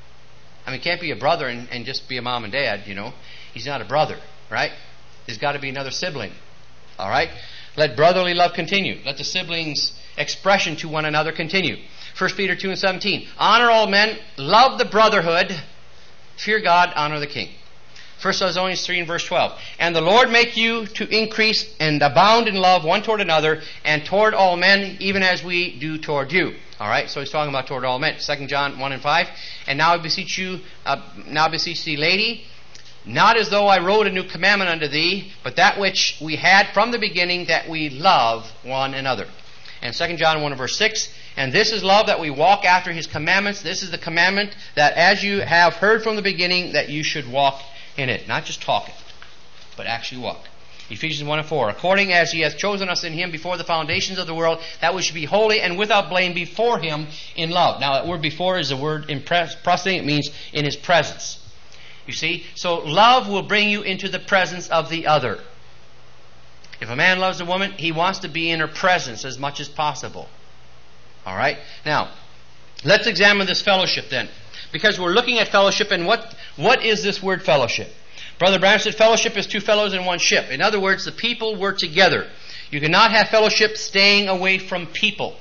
I mean, it can't be a brother and, and just be a mom and dad. You know, he's not a brother, right? There's got to be another sibling. All right. Let brotherly love continue. Let the siblings' expression to one another continue. First Peter two and seventeen. Honor all men. Love the brotherhood. Fear God. Honor the king. First Thessalonians three and verse twelve. And the Lord make you to increase and abound in love one toward another, and toward all men, even as we do toward you. All right. So he's talking about toward all men. Second John one and five. And now I beseech you, uh, now I beseech thee, lady, not as though I wrote a new commandment unto thee, but that which we had from the beginning, that we love one another. And Second John one and verse six. And this is love, that we walk after his commandments. This is the commandment, that as you have heard from the beginning, that you should walk in it. Not just talk it, but actually walk. Ephesians one and four. According as he hath chosen us in him before the foundations of the world, that we should be holy and without blame before him in love. Now that word before is a word in presing. It means in his presence. You see? So love will bring you into the presence of the other. If a man loves a woman, he wants to be in her presence as much as possible. Alright? Now, let's examine this fellowship then. Because we're looking at fellowship, and what, what is this word fellowship? Brother Branham said fellowship is two fellows in one ship. In other words, the people were together. You cannot have fellowship staying away from people.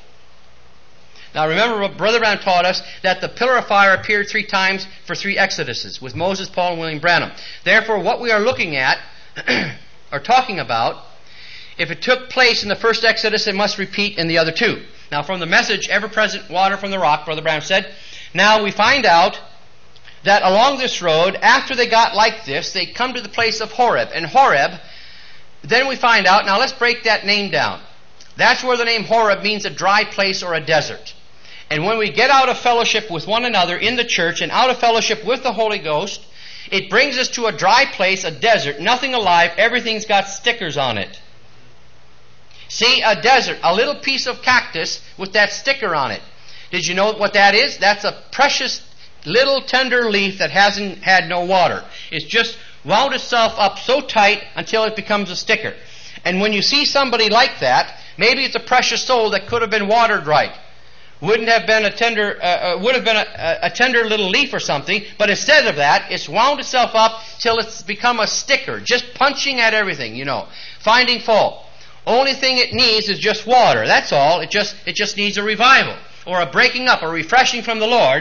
Now remember what Brother Branham taught us, that the pillar of fire appeared three times for three exoduses, with Moses, Paul, and William Branham. Therefore, what we are looking at, or talking about, if it took place in the first exodus, it must repeat in the other two. Now from the message, ever-present water from the rock, Brother Branham said, now we find out that along this road, after they got like this, they come to the place of Horeb. And Horeb, then we find out, now let's break that name down. That's where the name Horeb means a dry place or a desert. And when we get out of fellowship with one another in the church and out of fellowship with the Holy Ghost, it brings us to a dry place, a desert, nothing alive, everything's got stickers on it. See, a desert, a little piece of cactus with that sticker on it. Did you know what that is? That's a precious little tender leaf that hasn't had no water. It's just wound itself up so tight until it becomes a sticker. And when you see somebody like that, maybe it's a precious soul that could have been watered right. Wouldn't have been a tender, uh, uh, would have been a, a tender little leaf or something, but instead of that, it's wound itself up till it's become a sticker, just punching at everything, you know, finding fault. Only thing it needs is just water. That's all. It just it just needs a revival or a breaking up, a refreshing from the Lord.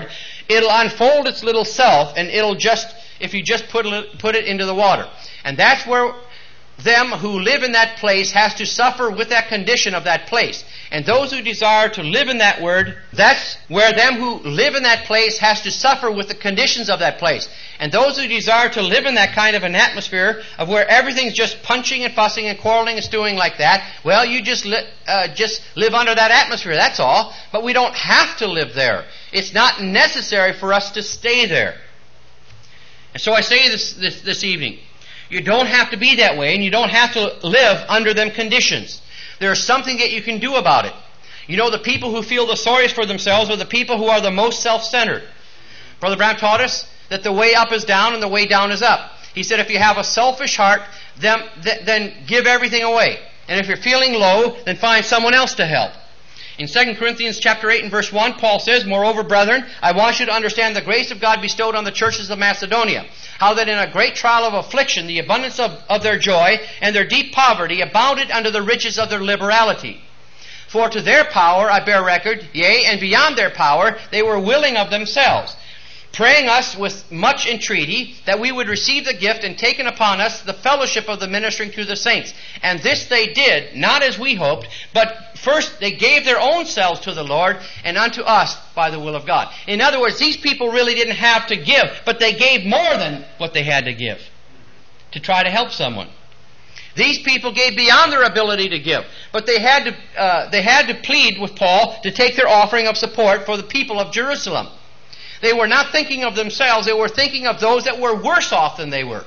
It'll unfold its little self, and it'll just, if you just put it, put it into the water. And that's where them who live in that place has to suffer with that condition of that place. And those who desire to live in that word, that's where them who live in that place has to suffer with the conditions of that place. And those who desire to live in that kind of an atmosphere of where everything's just punching and fussing and quarreling and stewing like that, well, you just li- uh, just live under that atmosphere, that's all. But we don't have to live there. It's not necessary for us to stay there. And so I say this, this, this evening, you don't have to be that way, and you don't have to live under them conditions. There's something that you can do about it. You know, the people who feel the sorriest for themselves are the people who are the most self-centered. Brother Branham taught us that the way up is down and the way down is up. He said if you have a selfish heart, then, then give everything away. And if you're feeling low, then find someone else to help. In Second Corinthians chapter eight and verse one, Paul says, "Moreover, brethren, I want you to understand the grace of God bestowed on the churches of Macedonia, how that in a great trial of affliction the abundance of, of their joy and their deep poverty abounded unto the riches of their liberality. For to their power I bear record, yea, and beyond their power they were willing of themselves, praying us with much entreaty that we would receive the gift and taken upon us the fellowship of the ministering to the saints. And this they did, not as we hoped, but first they gave their own selves to the Lord and unto us by the will of God." In other words, these people really didn't have to give, but they gave more than what they had to give to try to help someone. These people gave beyond their ability to give, but they had to uh, they had to plead with Paul to take their offering of support for the people of Jerusalem. They were not thinking of themselves, they were thinking of those that were worse off than they were.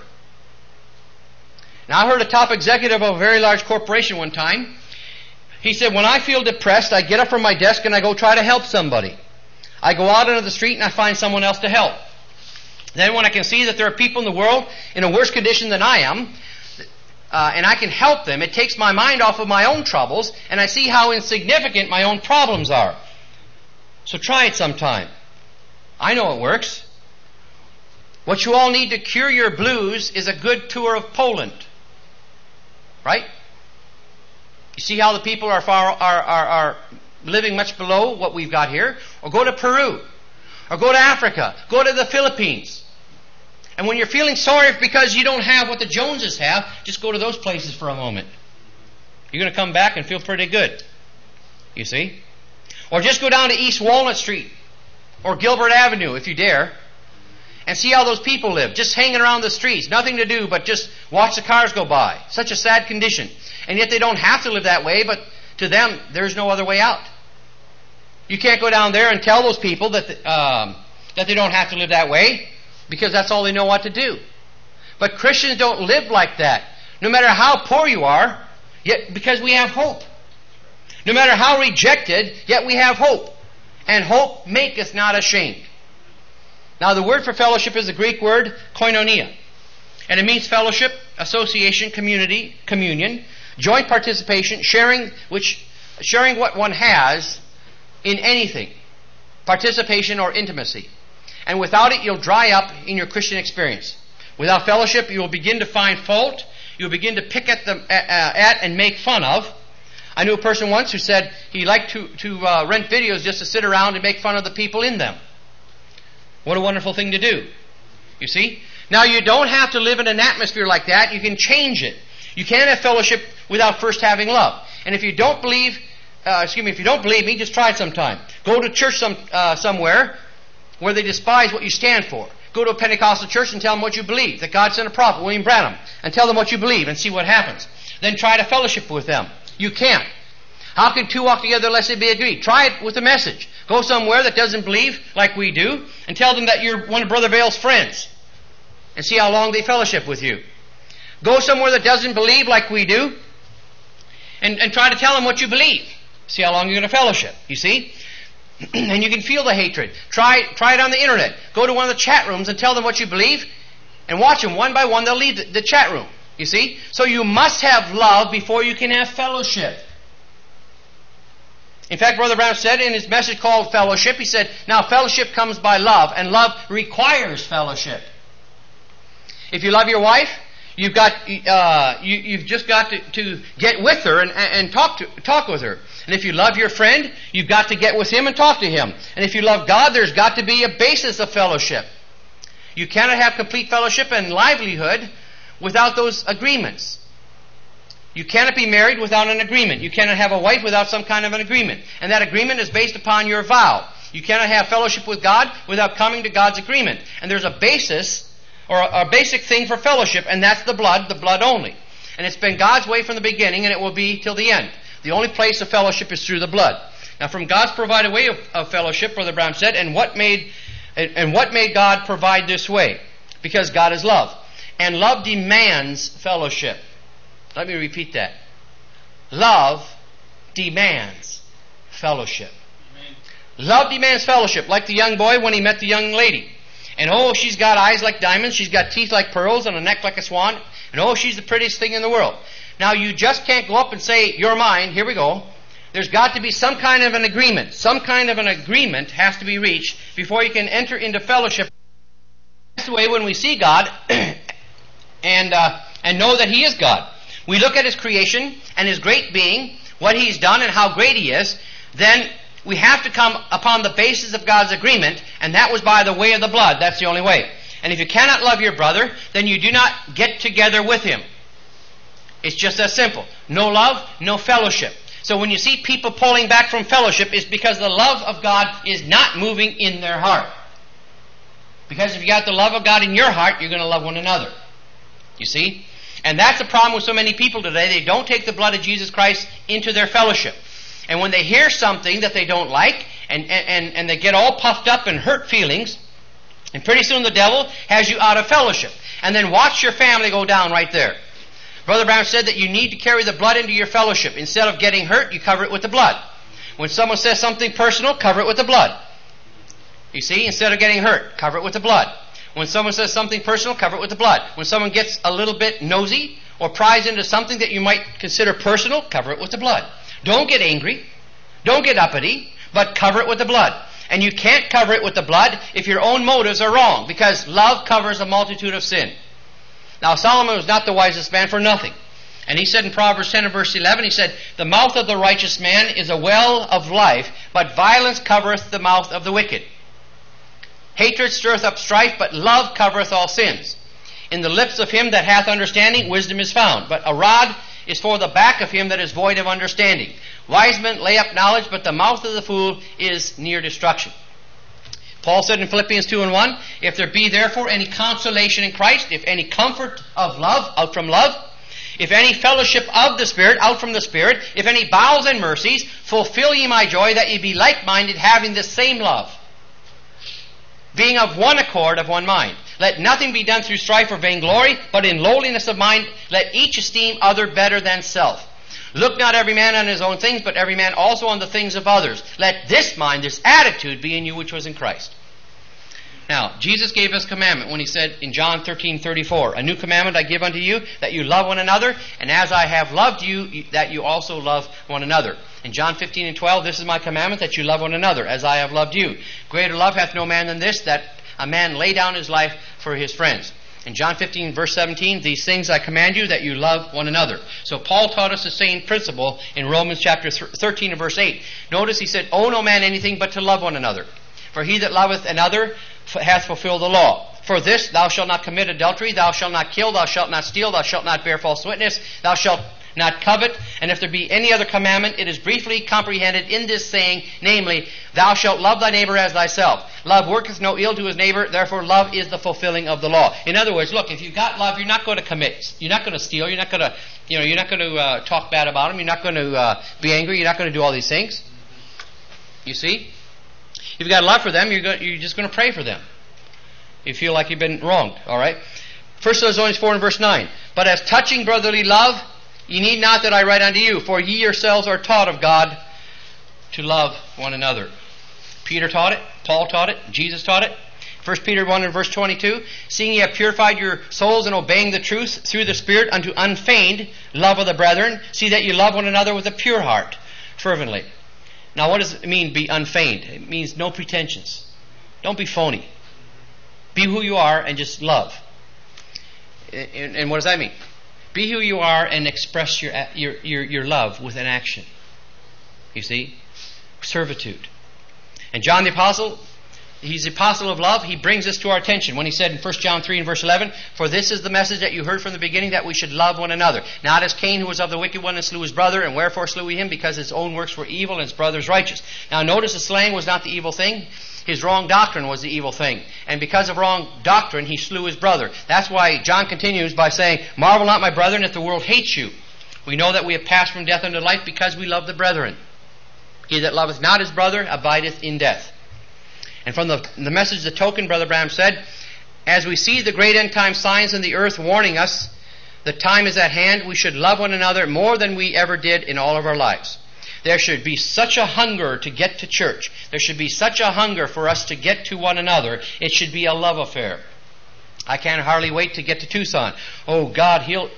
Now, I heard a top executive of a very large corporation one time. He said, "When I feel depressed, I get up from my desk and I go try to help somebody. I go out into the street and I find someone else to help. Then when I can see that there are people in the world in a worse condition than I am, uh, and I can help them, it takes my mind off of my own troubles, and I see how insignificant my own problems are. So try it sometime. I know it works. What you all need to cure your blues is a good tour of Poland. Right? You see how the people are, far, are, are, are living much below what we've got here? Or go to Peru. Or go to Africa. Go to the Philippines. And when you're feeling sorry because you don't have what the Joneses have, just go to those places for a moment. You're going to come back and feel pretty good. You see? Or just go down to East Walnut Street or Gilbert Avenue, if you dare, and see how those people live, just hanging around the streets, nothing to do but just watch the cars go by. Such a sad condition. And yet they don't have to live that way, but to them, there's no other way out. You can't go down there and tell those people that, um, that they don't have to live that way, because that's all they know what to do. But Christians don't live like that. No matter how poor you are, yet because we have hope. No matter how rejected, yet we have hope. And hope maketh not ashamed. Now the word for fellowship is the Greek word koinonia. And it means fellowship, association, community, communion, joint participation, sharing which sharing what one has in anything. Participation or intimacy. And without it, you'll dry up in your Christian experience. Without fellowship, you will begin to find fault. You'll begin to pick at, them, uh, at and make fun of. I knew a person once who said he liked to, to uh, rent videos just to sit around and make fun of the people in them. What a wonderful thing to do. You see? Now you don't have to live in an atmosphere like that. You can change it. You can't have fellowship without first having love. And if you don't believe, uh, excuse me, if you don't believe me, just try it sometime. Go to church some uh, somewhere where they despise what you stand for. Go to a Pentecostal church and tell them what you believe, that God sent a prophet, William Branham, and tell them what you believe and see what happens. Then try to fellowship with them. You can't. How can two walk together unless they be agreed? Try it with a message. Go somewhere that doesn't believe like we do and tell them that you're one of Brother Vale's friends and see how long they fellowship with you. Go somewhere that doesn't believe like we do and, and try to tell them what you believe. See how long you're going to fellowship. You see? And you can feel the hatred. Try, try it on the internet. Go to one of the chat rooms and tell them what you believe and watch them one by one. They'll leave the, the chat room. You see? So you must have love before you can have fellowship. In fact, Brother Branham said in his message called Fellowship, he said, now fellowship comes by love, and love requires fellowship. If you love your wife, you've got uh, you, you've just got to, to get with her and, and talk to, talk with her. And if you love your friend, you've got to get with him and talk to him. And if you love God, there's got to be a basis of fellowship. You cannot have complete fellowship and livelihood without those agreements. You cannot be married without an agreement. You cannot have a wife without some kind of an agreement. And that agreement is based upon your vow. You cannot have fellowship with God without coming to God's agreement. And there's a basis, or a, a basic thing for fellowship, and that's the blood, the blood only. And it's been God's way from the beginning, and it will be till the end. The only place of fellowship is through the blood. Now, from God's provided way of, of fellowship, Brother Branham said, and what made and, and what made God provide this way? Because God is love. And love demands fellowship. Let me repeat that. Love demands fellowship. Amen. Love demands fellowship, like the young boy when he met the young lady. And oh, she's got eyes like diamonds, she's got teeth like pearls, and a neck like a swan. And oh, she's the prettiest thing in the world. Now, you just can't go up and say, you're mine, here we go. There's got to be some kind of an agreement. Some kind of an agreement has to be reached before you can enter into fellowship. That's the way when we see God and uh, and know that He is God. We look at His creation and His great being, what He's done and how great He is, then we have to come upon the basis of God's agreement, and that was by the way of the blood. That's the only way. And if you cannot love your brother, then you do not get together with him. It's just that simple. No love, no fellowship. So when you see people pulling back from fellowship, it's because the love of God is not moving in their heart. Because if you got the love of God in your heart, you're going to love one another. You see? And that's the problem with so many people today. They don't take the blood of Jesus Christ into their fellowship. And when they hear something that they don't like, and, and, and they get all puffed up and hurt feelings, and pretty soon the devil has you out of fellowship. And then watch your family go down right there. Brother Brown said that you need to carry the blood into your fellowship. Instead of getting hurt, you cover it with the blood. When someone says something personal, cover it with the blood. You see, instead of getting hurt, cover it with the blood. When someone says something personal, cover it with the blood. When someone gets a little bit nosy or pries into something that you might consider personal, cover it with the blood. Don't get angry. Don't get uppity, but cover it with the blood. And you can't cover it with the blood if your own motives are wrong, because love covers a multitude of sin. Now, Solomon was not the wisest man for nothing. And he said in Proverbs ten and verse eleven, he said, the mouth of the righteous man is a well of life, but violence covereth the mouth of the wicked. Hatred stirreth up strife, but love covereth all sins. In the lips of him that hath understanding, wisdom is found. But a rod is for the back of him that is void of understanding. Wise men lay up knowledge, but the mouth of the fool is near destruction. Paul said in Philippians two and one, if there be therefore any consolation in Christ, if any comfort of love, out from love, if any fellowship of the Spirit, out from the Spirit, if any bowels and mercies, fulfill ye my joy, that ye be like-minded, having the same love, being of one accord, of one mind. Let nothing be done through strife or vainglory, but in lowliness of mind, let each esteem other better than self. Look not every man on his own things, but every man also on the things of others. Let this mind, this attitude be in you which was in Christ. Now, Jesus gave us commandment when He said in John thirteen thirty-four, a new commandment I give unto you, that you love one another, and as I have loved you, that you also love one another. In John fifteen and twelve, this is my commandment, that you love one another, as I have loved you. Greater love hath no man than this, that a man lay down his life for his friends. In John fifteen, verse seventeen, these things I command you, that you love one another. So Paul taught us the same principle in Romans chapter thirteen and verse eight. Notice he said, owe no man anything but to love one another. For he that loveth another hath fulfilled the law. For this, thou shalt not commit adultery, thou shalt not kill, thou shalt not steal, thou shalt not bear false witness, thou shalt not covet. And if there be any other commandment, it is briefly comprehended in this saying, namely, thou shalt love thy neighbor as thyself. Love worketh no ill to his neighbor, therefore love is the fulfilling of the law. In other words, look, if you've got love, you're not going to commit. You're not going to steal, you're not going to, you know, you're not going to uh, talk bad about him, you're not going to uh, be angry, you're not going to do all these things. You see? If you've got love for them, you're, go- you're just going to pray for them. You feel like you've been wronged, all right? First Thessalonians four and verse nine. But as touching brotherly love, ye need not that I write unto you, for ye yourselves are taught of God to love one another. Peter taught it, Paul taught it, Jesus taught it. First Peter one and verse twenty-two, seeing ye have purified your souls in obeying the truth through the Spirit unto unfeigned love of the brethren, see that you love one another with a pure heart, fervently. Now what does it mean, be unfeigned? It means no pretensions. Don't be phony. Be who you are and just love. And, and what does that mean? Be who you are and express your, your, your, your love with an action. You see? Servitude. And John the Apostle, he's the apostle of love. He brings this to our attention when he said in First John three and verse eleven, "For this is the message that you heard from the beginning, that we should love one another. Not as Cain, who was of the wicked one, and slew his brother. And wherefore slew he him? Because his own works were evil, and his brother's righteous." Now notice the slaying was not the evil thing. His wrong doctrine was the evil thing. And because of wrong doctrine, he slew his brother. That's why John continues by saying, "Marvel not, my brethren, if the world hates you. We know that we have passed from death unto life, because we love the brethren. He that loveth not his brother abideth in death." And from the, the message, the token, Brother Branham said, "As we see the great end time signs in the earth warning us, the time is at hand, we should love one another more than we ever did in all of our lives. There should be such a hunger to get to church. There should be such a hunger for us to get to one another. It should be a love affair. I can't hardly wait to get to Tucson. Oh, God healed,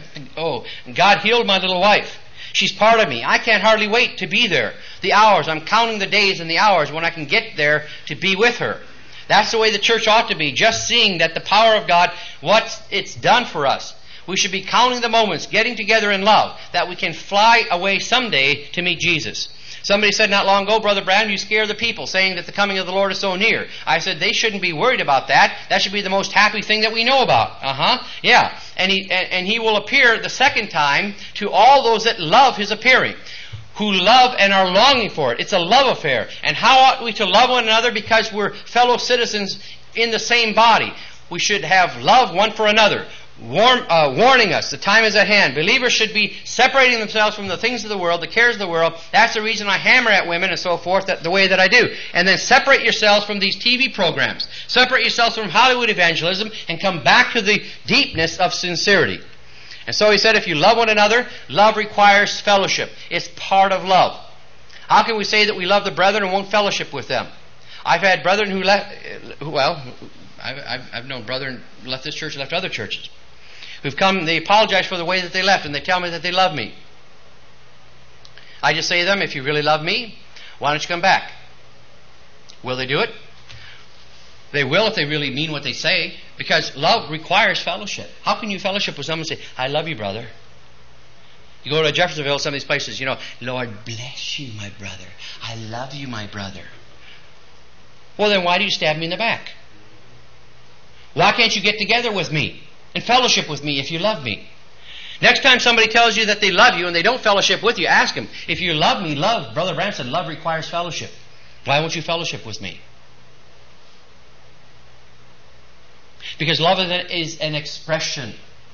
oh, God healed my little wife. She's part of me. I can't hardly wait to be there. The hours, I'm counting the days and the hours when I can get there to be with her." That's the way the church ought to be, just seeing that the power of God, what it's done for us. We should be counting the moments, getting together in love, that we can fly away someday to meet Jesus. Somebody said not long ago, "Brother Branham, you scare the people, saying that the coming of the Lord is so near." I said they shouldn't be worried about that. That should be the most happy thing that we know about. Uh-huh. Yeah. And he, and, and he will appear the second time to all those that love his appearing, who love and are longing for it. It's a love affair. And how ought we to love one another? Because we're fellow citizens in the same body. We should have love one for another. Warn, uh, warning us, the time is at hand. Believers should be separating themselves from the things of the world, the cares of the world. That's the reason I hammer at women and so forth that, the way that I do. And then separate yourselves from these T V programs. Separate yourselves from Hollywood evangelism and come back to the deepness of sincerity. And so he said, if you love one another, love requires fellowship. It's part of love. How can we say that we love the brethren and won't fellowship with them? I've had brethren who left, well, I've, I've known brethren who left this church and left other churches, who've come, they apologize for the way that they left, and they tell me that they love me. I just say to them, if you really love me, why don't you come back? Will they do it? They will if they really mean what they say, because love requires fellowship. How can you fellowship with someone and say, "I love you, brother"? You go to Jeffersonville, some of these places, you know, "Lord bless you, my brother. I love you, my brother." Well, then why do you stab me in the back? Why can't you get together with me and fellowship with me if you love me? Next time somebody tells you that they love you and they don't fellowship with you, ask them, if you love me, love. Brother Branham said, love requires fellowship. Why won't you fellowship with me? Because love is an expression.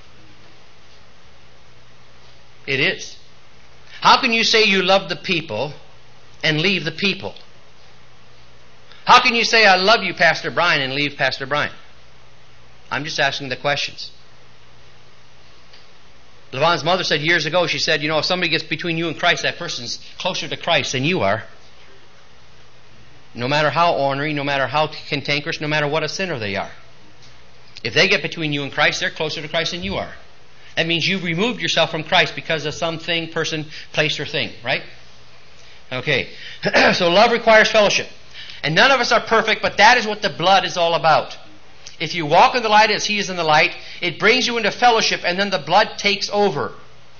It is. How can you say you love the people and leave the people? How can you say, "I love you, Pastor Brian," and leave Pastor Brian? I'm just asking the questions. Levon's mother said years ago, she said, you know, if somebody gets between you and Christ, that person's closer to Christ than you are. No matter how ornery, no matter how cantankerous, no matter what a sinner they are. If they get between you and Christ, they're closer to Christ than you are. That means you've removed yourself from Christ because of something, person, place, or thing, right? Okay. So love requires fellowship. And none of us are perfect, but that is what the blood is all about. If you walk in the light as He is in the light, it brings you into fellowship, and then the blood takes over.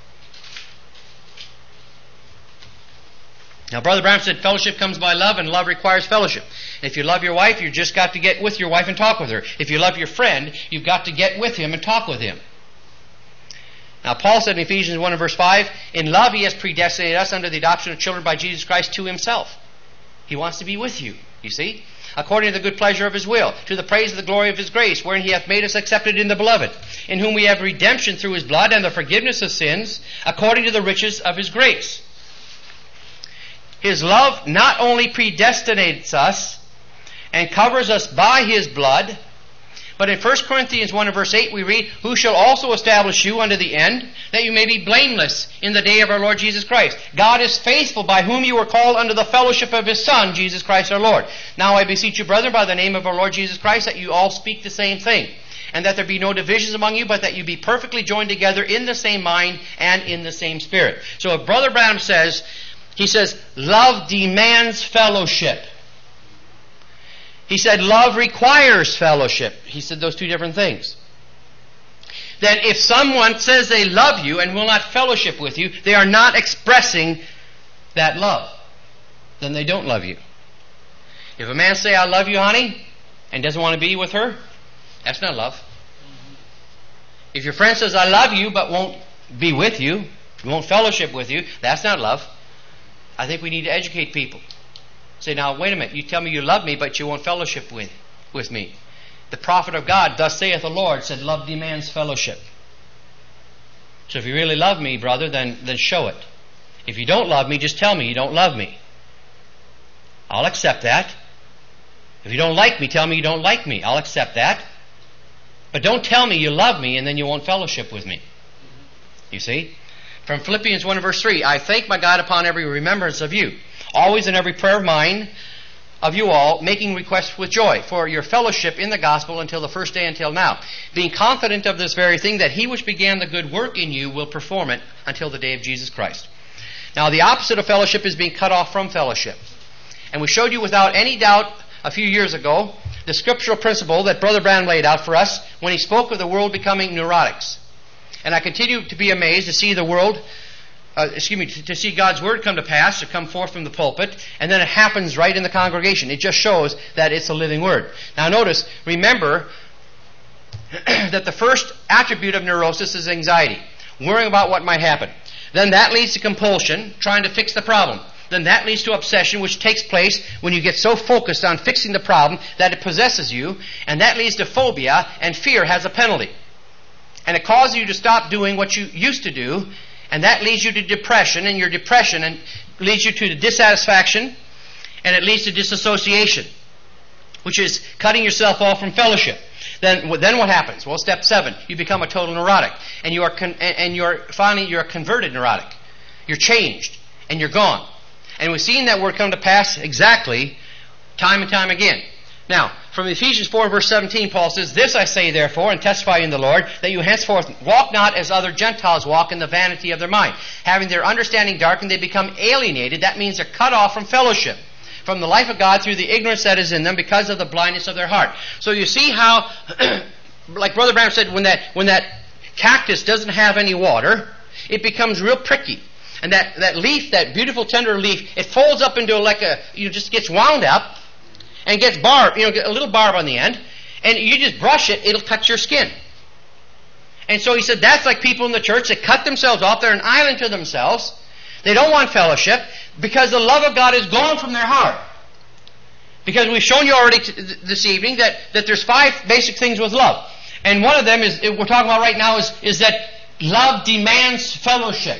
Now, Brother Branham said fellowship comes by love, and love requires fellowship. And if you love your wife, you've just got to get with your wife and talk with her. If you love your friend, you've got to get with him and talk with him. Now, Paul said in Ephesians one and verse five, in love He has predestinated us unto the adoption of children by Jesus Christ to Himself. He wants to be with you, you see, according to the good pleasure of His will, to the praise of the glory of His grace, wherein He hath made us accepted in the Beloved, in whom we have redemption through His blood and the forgiveness of sins, according to the riches of His grace. His love not only predestinates us and covers us by His blood, but in First Corinthians one and verse eight we read, who shall also establish you unto the end, that you may be blameless in the day of our Lord Jesus Christ. God is faithful, by whom you were called unto the fellowship of His Son, Jesus Christ our Lord. Now I beseech you, brethren, by the name of our Lord Jesus Christ, that you all speak the same thing, and that there be no divisions among you, but that you be perfectly joined together in the same mind and in the same spirit. So if Brother Branham says, he says, love demands fellowship. He said, love requires fellowship. He said those two different things. Then if someone says they love you and will not fellowship with you, they are not expressing that love, then they don't love you. If a man say, I love you, honey, and doesn't want to be with her, that's not love. If your friend says, I love you, but won't be with you, won't fellowship with you, that's not love. I think we need to educate people. Say, now, wait a minute, you tell me you love me, but you won't fellowship with, with me. The prophet of God, thus saith the Lord, said, love demands fellowship. So if you really love me, brother, then, then show it. If you don't love me, just tell me you don't love me. I'll accept that. If you don't like me, tell me you don't like me. I'll accept that. But don't tell me you love me and then you won't fellowship with me. You see? From Philippians one verse three, I thank my God upon every remembrance of you, always in every prayer of mine, of you all, making requests with joy for your fellowship in the gospel until the first day until now, being confident of this very thing, that he which began the good work in you will perform it until the day of Jesus Christ. Now the opposite of fellowship is being cut off from fellowship. And we showed you without any doubt a few years ago the scriptural principle that Brother Branham laid out for us when he spoke of the world becoming neurotics. And I continue to be amazed to see the world Uh, excuse me, to, to see God's Word come to pass, to come forth from the pulpit, and then it happens right in the congregation. It just shows that it's a living Word. Now notice, remember that the first attribute of neurosis is anxiety, worrying about what might happen. Then that leads to compulsion, trying to fix the problem. Then that leads to obsession, which takes place when you get so focused on fixing the problem that it possesses you, and that leads to phobia, and fear has a penalty. And it causes you to stop doing what you used to do, and that leads you to depression, and your depression and leads you to dissatisfaction, and it leads to disassociation, which is cutting yourself off from fellowship. Then, then what happens? Well, step seven, you become a total neurotic, and you are con- and you're finally you're a converted neurotic. You're changed, and you're gone. And we've seen that word come to pass exactly time and time again. Now, from Ephesians four verse seventeen, Paul says, this I say therefore, and testify in the Lord, that you henceforth walk not as other Gentiles walk in the vanity of their mind. Having their understanding darkened, they become alienated. That means they're cut off from fellowship, from the life of God through the ignorance that is in them because of the blindness of their heart. So you see how, like Brother Branham said, when that, when that cactus doesn't have any water, it becomes real pricky. And that, that leaf, that beautiful tender leaf, it folds up into like a, you know, just gets wound up, and gets barb, you know, a little barb on the end, and you just brush it, it'll cut your skin. And so he said that's like people in the church that cut themselves off. They're an island to themselves. They don't want fellowship because the love of God is gone from their heart. Because we've shown you already t- this evening that, that there's five basic things with love. And one of them is, we're talking about right now, is, is that love demands fellowship.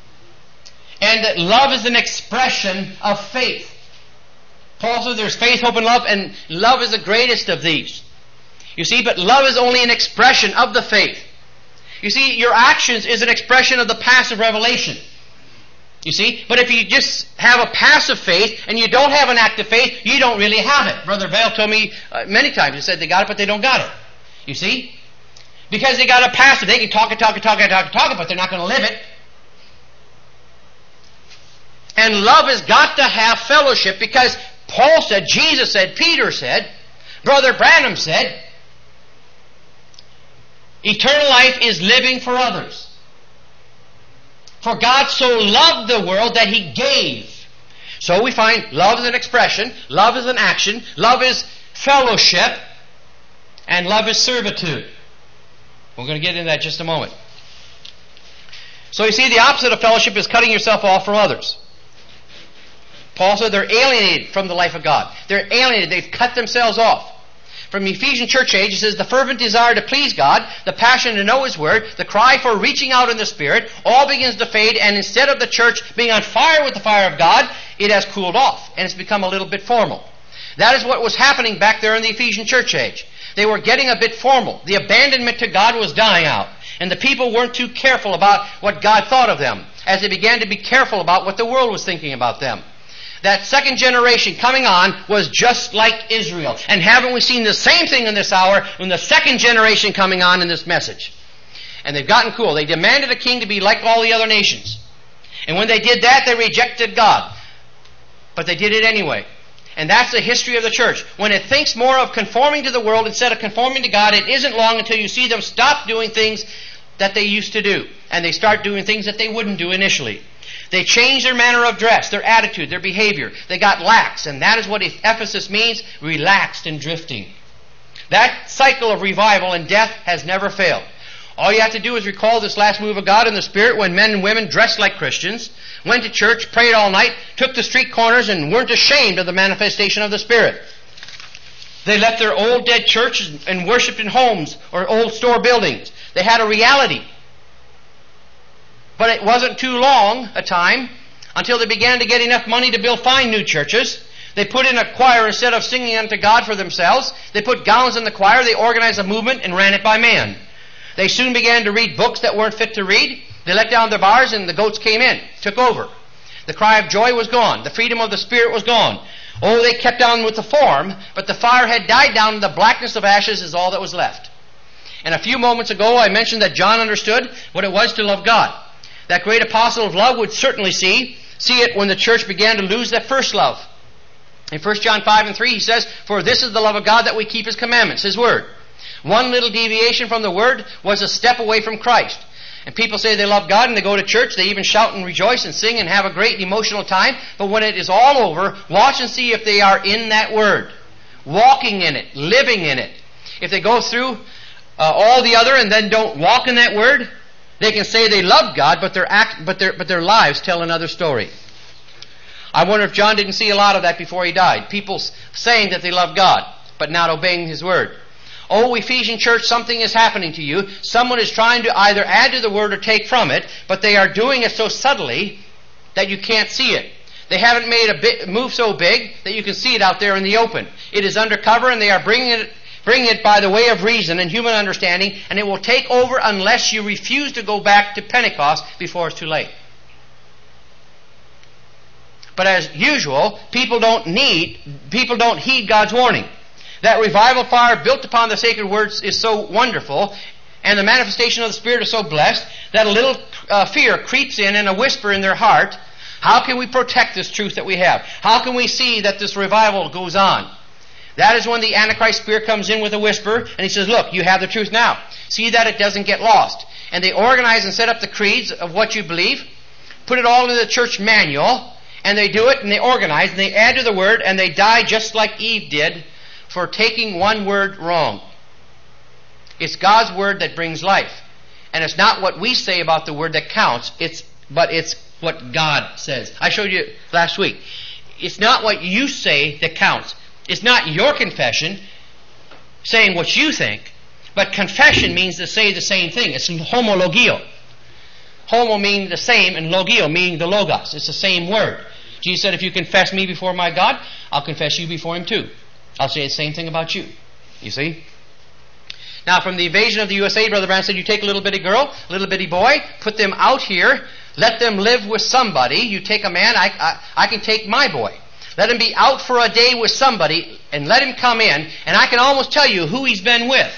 And that love is an expression of faith. Paul says there's faith, hope, and love, and love is the greatest of these. You see, but love is only an expression of the faith. You see, your actions is an expression of the passive revelation. You see, but if you just have a passive faith and you don't have an active faith, you don't really have it. Brother Vail told me uh, many times, he said they got it, but they don't got it. You see? Because they got a passive. They can talk it, talk it, talk it, talk it, talk it, but they're not going to live it. And love has got to have fellowship because Paul said, Jesus said, Peter said, Brother Branham said, eternal life is living for others. For God so loved the world that He gave. So we find love is an expression, love is an action, love is fellowship, and love is servitude. We're going to get into that in just a moment. So you see, the opposite of fellowship is cutting yourself off from others. Paul said they're alienated from the life of God. They're alienated. They've cut themselves off. From the Ephesian church age, it says, the fervent desire to please God, the passion to know His Word, the cry for reaching out in the Spirit, all begins to fade, and instead of the church being on fire with the fire of God, it has cooled off, and it's become a little bit formal. That is what was happening back there in the Ephesian church age. They were getting a bit formal. The abandonment to God was dying out, and the people weren't too careful about what God thought of them, as they began to be careful about what the world was thinking about them. That second generation coming on was just like Israel. And haven't we seen the same thing in this hour when the second generation coming on in this message? And they've gotten cool. They demanded a king to be like all the other nations. And when they did that, they rejected God. But they did it anyway. And that's the history of the church. When it thinks more of conforming to the world instead of conforming to God, it isn't long until you see them stop doing things that they used to do. And they start doing things that they wouldn't do initially. They changed their manner of dress, their attitude, their behavior. They got lax, and that is what Ephesus means, relaxed and drifting. That cycle of revival and death has never failed. All you have to do is recall this last move of God in the Spirit when men and women dressed like Christians, went to church, prayed all night, took the street corners, and weren't ashamed of the manifestation of the Spirit. They left their old dead churches and worshipped in homes or old store buildings. They had a reality. But it wasn't too long a time until they began to get enough money to build fine new churches. They put in a choir instead of singing unto God for themselves. They put gowns in the choir. They organized a movement and ran it by man. They soon began to read books that weren't fit to read. They let down their bars and the goats came in, took over. The cry of joy was gone. The freedom of the Spirit was gone. Oh, they kept on with the form, but the fire had died down and the blackness of ashes is all that was left. And a few moments ago I mentioned that John understood what it was to love God. That great apostle of love would certainly see, see it when the church began to lose that first love. In First John five and three he says, "For this is the love of God, that we keep His commandments," His Word. One little deviation from the Word was a step away from Christ. And people say they love God and they go to church, they even shout and rejoice and sing and have a great emotional time. But when it is all over, watch and see if they are in that Word. Walking in it, living in it. If they go through uh, all the other and then don't walk in that Word, they can say they love God, but their act, but their, but their lives tell another story. I wonder if John didn't see a lot of that before he died. People saying that they love God, but not obeying His Word. Oh, Ephesian church, something is happening to you. Someone is trying to either add to the Word or take from it, but they are doing it so subtly that you can't see it. They haven't made a bit, move so big that you can see it out there in the open. It is undercover, and they are bringing it, bringing it by the way of reason and human understanding, and it will take over unless you refuse to go back to Pentecost before it's too late. But as usual, people don't need, people don't heed God's warning. That revival fire built upon the sacred words is so wonderful, and the manifestation of the Spirit is so blessed, that a little uh, fear creeps in and a whisper in their heart. How can we protect this truth that we have? How can we see that this revival goes on? That is when the Antichrist spirit comes in with a whisper, and he says, look, you have the truth now. See that it doesn't get lost. And they organize and set up the creeds of what you believe, put it all in the church manual, and they do it, and they organize, and they add to the Word, and they die just like Eve did, for taking one word wrong. It's God's Word that brings life. And it's not what we say about the Word that counts, it's but it's what God says. I showed you last week. It's not what you say that counts. It's not your confession saying what you think, but confession means to say the same thing. It's homologio. Homo meaning the same, and logio meaning the logos. It's the same word. Jesus said, if you confess me before my God, I'll confess you before Him too. I'll say the same thing about you. You see? Now, from the invasion of the U S A, Brother Branham said, you take a little bitty girl, a little bitty boy, put them out here, let them live with somebody. You take a man, I, I, I can take my boy. Let him be out for a day with somebody, and let him come in, and I can almost tell you who he's been with.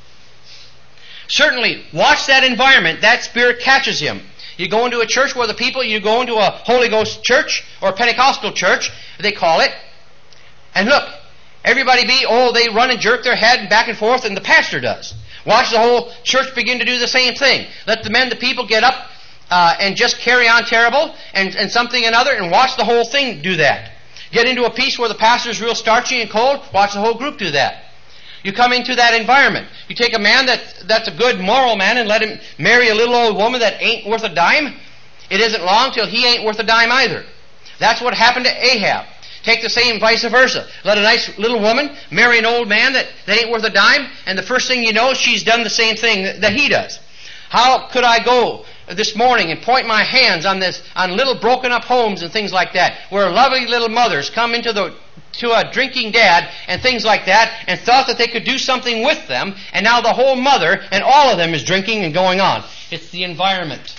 Certainly, watch that environment. That spirit catches him. You go into a church where the people, you go into a Holy Ghost church, or a Pentecostal church, they call it, and look, everybody be, oh, they run and jerk their head back and forth, and the pastor does. Watch the whole church begin to do the same thing. Let the men, the people get up uh, and just carry on terrible, and, and something another, and watch the whole thing do that. Get into a piece where the pastor's real starchy and cold, watch the whole group do that. You come into that environment. You take a man that, that's a good moral man and let him marry a little old woman that ain't worth a dime. It isn't long till he ain't worth a dime either. That's what happened to Ahab. Take the same vice versa. Let a nice little woman marry an old man that, that ain't worth a dime, and the first thing you know, she's done the same thing that, that he does. How could I go this morning and point my hands on this, on little broken up homes and things like that, where lovely little mothers come into the to a drinking dad and things like that, and thought that they could do something with them, and now the whole mother and all of them is drinking and going on. It's the environment.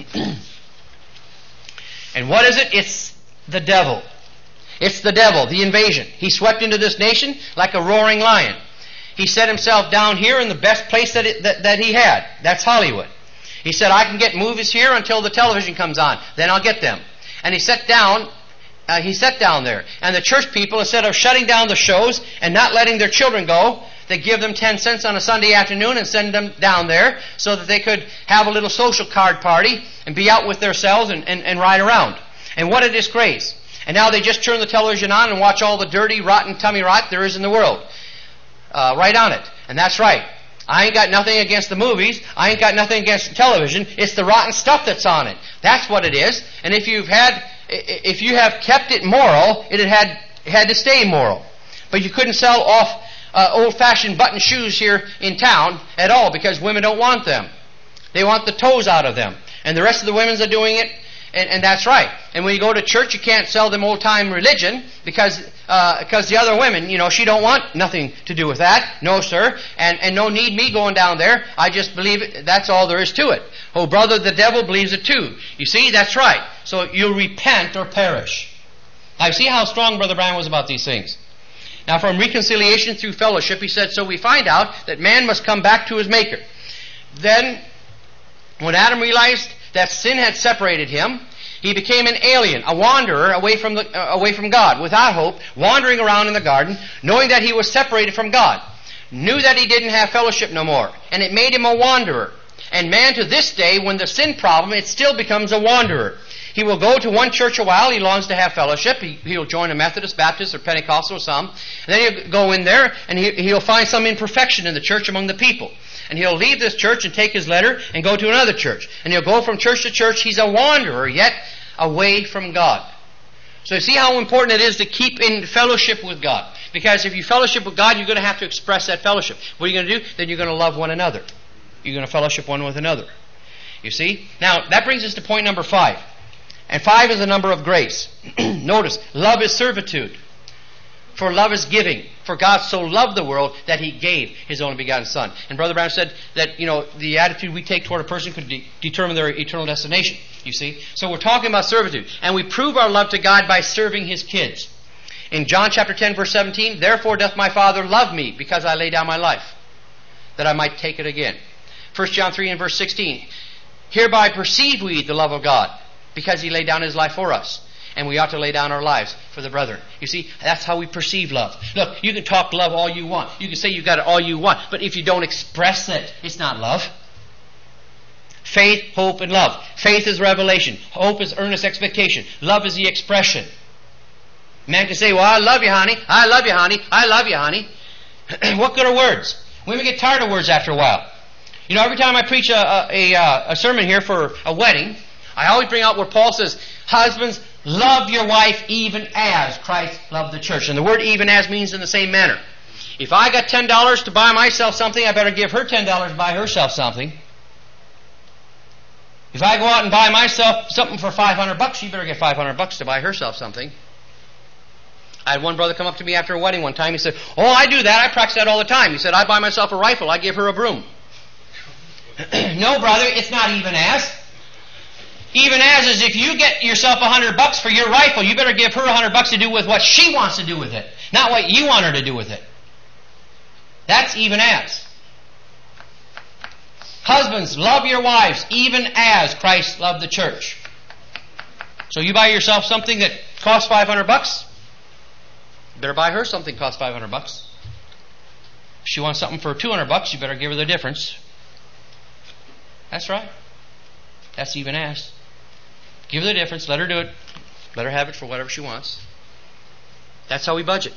And what is it? It's the devil. It's the devil, the invasion. He swept into this nation like a roaring lion. He set himself down here in the best place that, it, that, that he had. That's Hollywood. He said, I can get movies here until the television comes on. Then I'll get them. And he sat down, uh, he sat down there. And the church people, instead of shutting down the shows and not letting their children go, they give them ten cents on a Sunday afternoon and send them down there so that they could have a little social card party and be out with themselves and, and, and ride around. And what a disgrace. And now they just turn the television on and watch all the dirty, rotten tummy rot there is in the world. Uh, right on it. And that's right. I ain't got nothing against the movies. I ain't got nothing against television. It's the rotten stuff that's on it. That's what it is. And if you've had, if you have kept it moral, it had had to stay moral. But you couldn't sell off uh, old-fashioned button shoes here in town at all because women don't want them. They want the toes out of them. And the rest of the women's are doing it, and, and that's right. And when you go to church, you can't sell them old-time religion because uh, because the other women, you know, she don't want nothing to do with that. No, sir. And, and no need me going down there. I just believe it. That's all there is to it. Oh, brother, the devil believes it too. You see, that's right. So you'll repent or perish. I see how strong Brother Branham was about these things. Now, from reconciliation through fellowship, he said, so we find out that man must come back to his Maker. Then, when Adam realized that sin had separated him, he became an alien, a wanderer away from the, uh, away from God, without hope, wandering around in the garden, knowing that he was separated from God, knew that he didn't have fellowship no more, and it made him a wanderer. And man, to this day, when the sin problem, it still becomes a wanderer. He will go to one church a while. He longs to have fellowship. He, he'll join a Methodist, Baptist, or Pentecostal or some. And then he'll go in there and he, he'll find some imperfection in the church among the people. And he'll leave this church and take his letter and go to another church. And he'll go from church to church. He's a wanderer, yet away from God. So you see how important it is to keep in fellowship with God. Because if you fellowship with God, you're going to have to express that fellowship. What are you going to do? Then you're going to love one another. You're going to fellowship one with another. You see? Now, that brings us to point number five. And five is the number of grace. Notice, love is servitude. For love is giving. For God so loved the world that He gave His only begotten Son. And Brother Branham said that, you know, the attitude we take toward a person could de- determine their eternal destination. You see? So we're talking about servitude. And we prove our love to God by serving His kids. In John chapter ten, verse seventeen, therefore doth my Father love me, because I lay down my life, that I might take it again. First John three and verse sixteen, hereby perceive we the love of God, because He laid down His life for us. And we ought to lay down our lives for the brethren. You see, that's how we perceive love. Look, you can talk love all you want. You can say you got it all you want. But if you don't express it, it's not love. Faith, hope, and love. Faith is revelation. Hope is earnest expectation. Love is the expression. Man can say, well, I love you, honey. I love you, honey. I love you, honey. What good are words? Women get tired of words after a while. You know, every time I preach a, a, a, a sermon here for a wedding, I always bring out where Paul says, husbands, love your wife even as Christ loved the church. And the word even as means in the same manner. If I got ten dollars to buy myself something, I better give her ten dollars to buy herself something. If I go out and buy myself something for five hundred bucks, she better get five hundred bucks to buy herself something. I had one brother come up to me after a wedding one time. He said, oh, I do that. I practice that all the time. He said, I buy myself a rifle. I give her a broom. No, brother, it's not even as. Even as is if you get yourself a hundred bucks for your rifle, you better give her a hundred bucks to do with what she wants to do with it, not what you want her to do with it. That's even as. Husbands, love your wives even as Christ loved the church. So you buy yourself something that costs five hundred bucks, you better buy her something that costs five hundred bucks. If she wants something for two hundred bucks, you better give her the difference. That's right. That's even as. Give her the difference. Let her do it. Let her have it for whatever she wants. That's how we budget.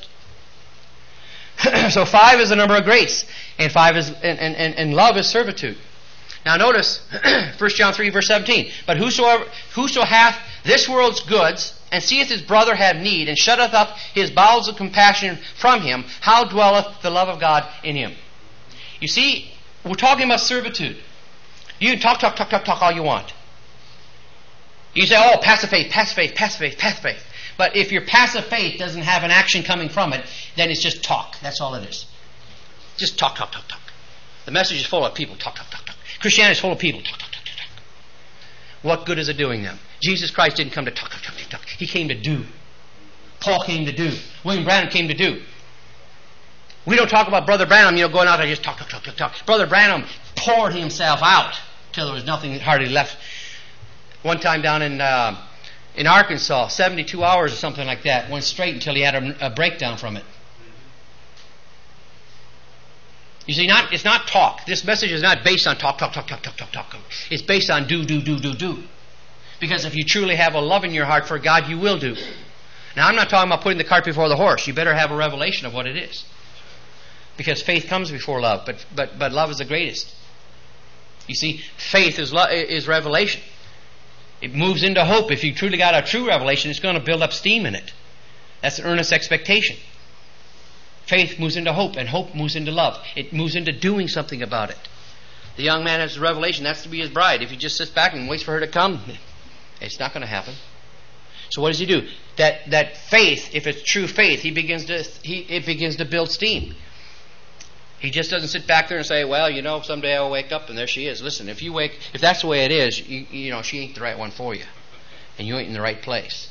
So five is the number of grace, and five is and, and, and love is servitude. Now notice First John three verse seventeen. But whosoever whoso hath this world's goods and seeth his brother have need and shutteth up his bowels of compassion from him, how dwelleth the love of God in him? You see, we're talking about servitude. You can talk, talk, talk, talk, talk all you want. You say, oh, passive faith, passive faith, passive faith, passive faith. But if your passive faith doesn't have an action coming from it, then it's just talk. That's all it is. Just talk, talk, talk, talk. The message is full of people. Talk, talk, talk, talk. Christianity is full of people. Talk, talk, talk, talk, talk. What good is it doing them? Jesus Christ didn't come to talk, talk, talk, talk, talk. He came to do. Paul came to do. William Branham came to do. We don't talk about Brother Branham, you know, going out and just talk, talk, talk, talk, talk. Brother Branham poured himself out till there was nothing hardly left. One time down in uh, in Arkansas, seventy-two hours or something like that, went straight until he had a, a breakdown from it. You see, not it's not talk. This message is not based on talk, talk, talk, talk, talk, talk, talk. It's based on do, do, do, do, do. Because if you truly have a love in your heart for God, you will do. Now, I'm not talking about putting the cart before the horse. You better have a revelation of what it is. Because faith comes before love, but but but love is the greatest. You see, faith is lo- is revelation. It moves into hope. If you truly got a true revelation, it's going to build up steam in it. That's an earnest expectation. Faith moves into hope, and hope moves into love. It moves into doing something about it. The young man has a revelation. That's to be his bride. If he just sits back and waits for her to come, it's not going to happen. So what does he do? That that faith, if it's true faith, he begins to he it begins to build steam. He just doesn't sit back there and say, "Well, you know, someday I'll wake up and there she is." Listen, if you wake, if that's the way it is, you, you know, she ain't the right one for you, and you ain't in the right place.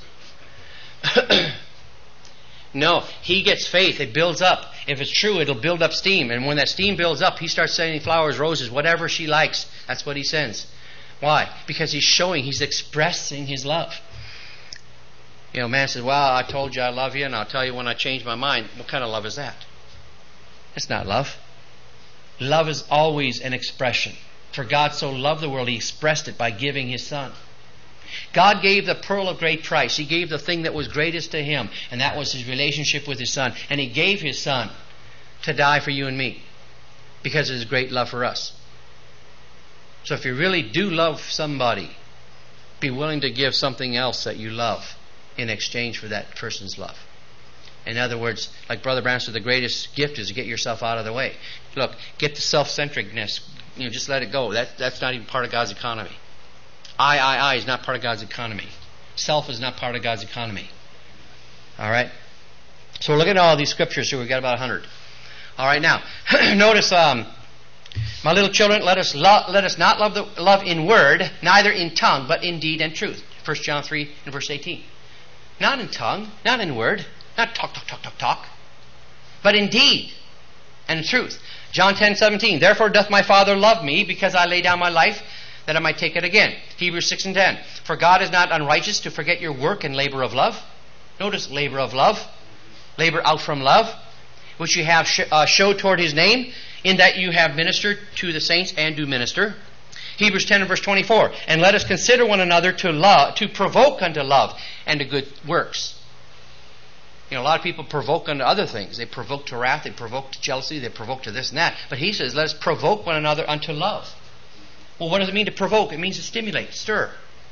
No, he gets faith. It builds up. If it's true, it'll build up steam. And when that steam builds up, he starts sending flowers, roses, whatever she likes. That's what he sends. Why? Because he's showing, he's expressing his love. You know, man says, "Well, I told you I love you, and I'll tell you when I change my mind." What kind of love is that? It's not love. Love is always an expression. For God so loved the world, He expressed it by giving His Son. God gave the pearl of great price. He gave the thing that was greatest to Him, and that was His relationship with His Son. And He gave His Son to die for you and me because of His great love for us. So if you really do love somebody, be willing to give something else that you love in exchange for that person's love. In other words, like Brother Branham said, the greatest gift is to get yourself out of the way. Look, get the self-centeredness. You know, just let it go. That, that's not even part of God's economy. I, I, I is not part of God's economy. Self is not part of God's economy. All right? So we're looking at all these scriptures here. We've got about a hundred. All right, now, notice, um, my little children, let us lo- let us not love, the, love in word, neither in tongue, but in deed and truth. First John three and verse eighteen. Not in tongue, not in word, not talk, talk, talk, talk, talk, but in deed and in truth. John ten seventeen. Therefore doth my Father love me, because I lay down my life, that I might take it again. Hebrews six and ten. For God is not unrighteous to forget your work and labor of love. Notice labor of love. Labor out from love, which you have sh- uh, showed toward His name, in that you have ministered to the saints and do minister. Hebrews ten and verse twenty-four. And let us consider one another to love, to provoke unto love and to good works. You know, a lot of people provoke unto other things. They provoke to wrath, they provoke to jealousy, they provoke to this and that. But he says, let us provoke one another unto love. Well, what does it mean to provoke? It means to stimulate, stir.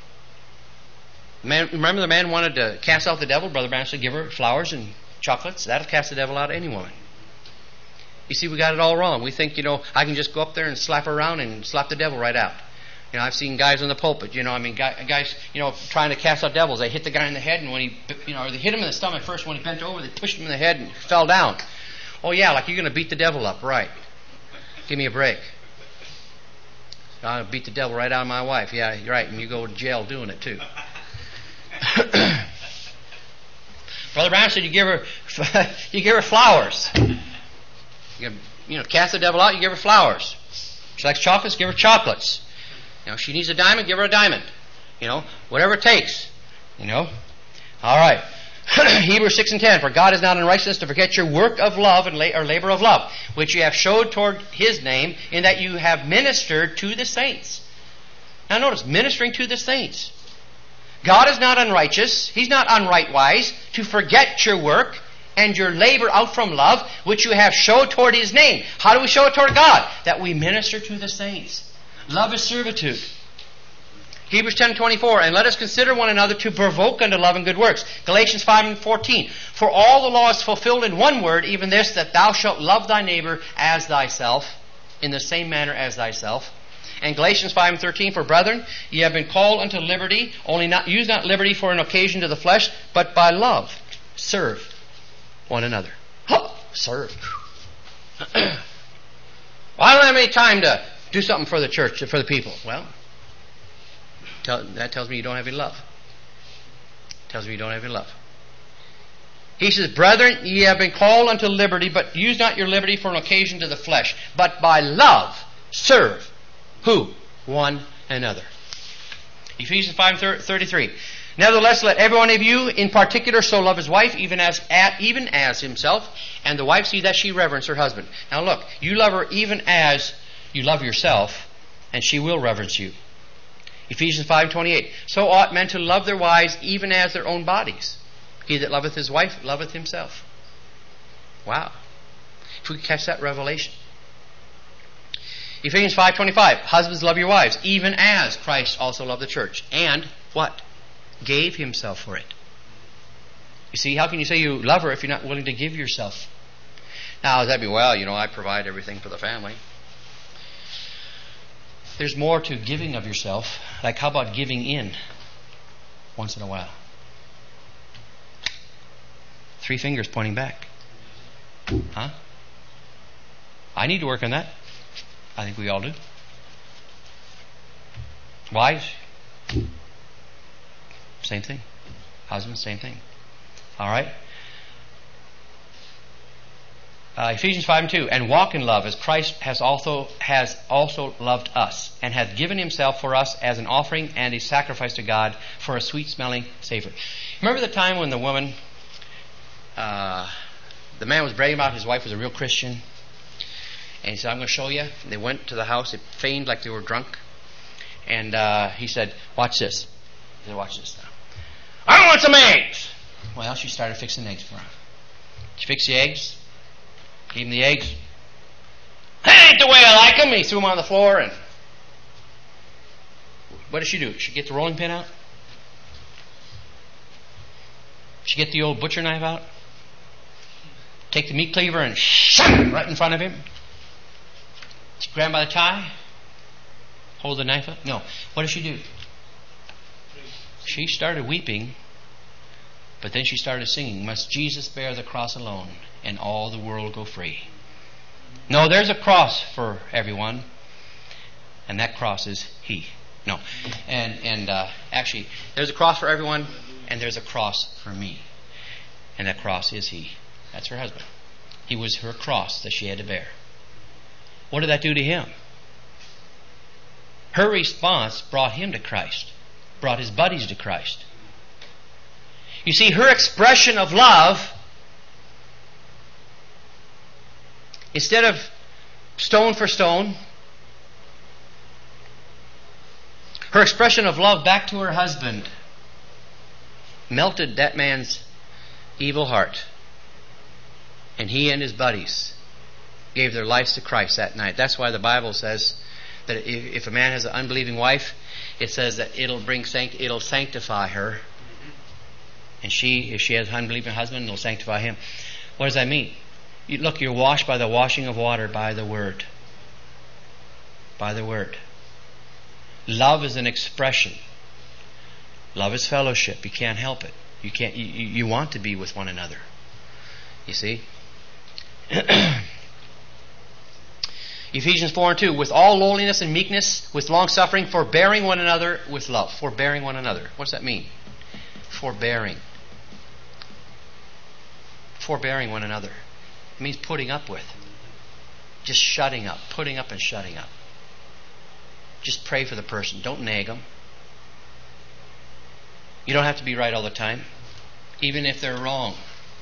Man, remember the man wanted to cast out the devil? Brother Branham said, give her flowers and chocolates. That'll cast the devil out of any woman. You see, we got it all wrong. We think, you know, I can just go up there and slap her around and slap the devil right out. You know, I've seen guys in the pulpit, you know, I mean, guys, you know, trying to cast out devils. They hit the guy in the head, and when he, you know, or they hit him in the stomach first. When he bent over, they pushed him in the head and he fell down. Oh, yeah, like you're going to beat the devil up, right? Give me a break. I'll beat the devil right out of my wife. Yeah, you're right, and you go to jail doing it, too. Brother Brown said you give her, you give her flowers. You, you know, cast the devil out, you give her flowers. She likes chocolates, give her chocolates. You know, she needs a diamond, give her a diamond. You know, whatever it takes. You know. All right. Hebrews six and ten. For God is not unrighteous to forget your work of love and la- or labor of love, which you have showed toward His name, in that you have ministered to the saints. Now notice, ministering to the saints. God is not unrighteous. He's not unrightwise to forget your work and your labor out from love, which you have showed toward His name. How do we show it toward God? That we minister to the saints. Love is servitude. Hebrews ten twenty-four. And let us consider one another to provoke unto love and good works. Galatians five and fourteen. For all the law is fulfilled in one word, even this, that thou shalt love thy neighbor as thyself, in the same manner as thyself. And Galatians five and thirteen. For brethren, ye have been called unto liberty, only not use not liberty for an occasion to the flesh, but by love serve one another. Huh, serve. Well, I don't have any time to do something for the church, for the people. Well, tell, that tells me you don't have any love. Tells me you don't have any love. He says, brethren, ye have been called unto liberty, but use not your liberty for an occasion to the flesh, but by love serve. Who? One another. Ephesians five thirty-three. Nevertheless, let every one of you in particular so love his wife, even as even as himself, and the wife see that she reverence her husband. Now look, you love her even as you love yourself, and she will reverence you. Ephesians five twenty-eight. So ought men to love their wives even as their own bodies. He that loveth his wife loveth himself. Wow. If we could catch that revelation. Ephesians five twenty-five. Husbands, love your wives, even as Christ also loved the church. And what? Gave himself for it. You see, how can you say you love her if you're not willing to give yourself? Now, that'd be, well, you know, I provide everything for the family. There's more to giving of yourself. Like, how about giving in once in a while? Three fingers pointing back. Huh? I need to work on that. I think we all do. Wives, same thing. Husbands, same thing. All right? Uh, Ephesians five and two. And walk in love as Christ has also has also loved us, and hath given himself for us as an offering and a sacrifice to God for a sweet-smelling savor. Remember the time when the woman, uh, the man was bragging about his wife was a real Christian? And he said, I'm going to show you. And they went to the house. It feigned like they were drunk. And uh, he said, watch this. He said, watch this now. I want some eggs. Well, she started fixing eggs for him. She fixed the eggs. Gave him the eggs. That ain't the way I like them. He threw them on the floor. And what did she do? She get the rolling pin out? She get the old butcher knife out? Take the meat cleaver and shut it right in front of him? She grab him by the tie? Hold the knife up? No. What did she do? She started weeping, but then she started singing, must Jesus bear the cross alone, and all the world go free? No, there's a cross for everyone, and that cross is He. No. And and uh, actually, there's a cross for everyone, and there's a cross for me. And that cross is He. That's her husband. He was her cross that she had to bear. What did that do to him? Her response brought him to Christ, brought his buddies to Christ. You see, her expression of love, instead of stone for stone, her expression of love back to her husband melted that man's evil heart. And he and his buddies gave their lives to Christ that night. That's why the Bible says that if, if a man has an unbelieving wife, it says that it'll bring sanct- it'll sanctify her. And she, if she has an unbelieving husband, it'll sanctify him. What does that mean? You, look, you're washed by the washing of water by the Word. By the Word. Love is an expression. Love is fellowship. You can't help it. You can't. You, you want to be with one another. You see. Ephesians four and two. With all lowliness and meekness, with long suffering, forbearing one another with love. Forbearing one another. What does that mean? Forbearing. Forbearing one another. It means putting up with. Just shutting up. Putting up and shutting up. Just pray for the person. Don't nag them. You don't have to be right all the time. Even if they're wrong.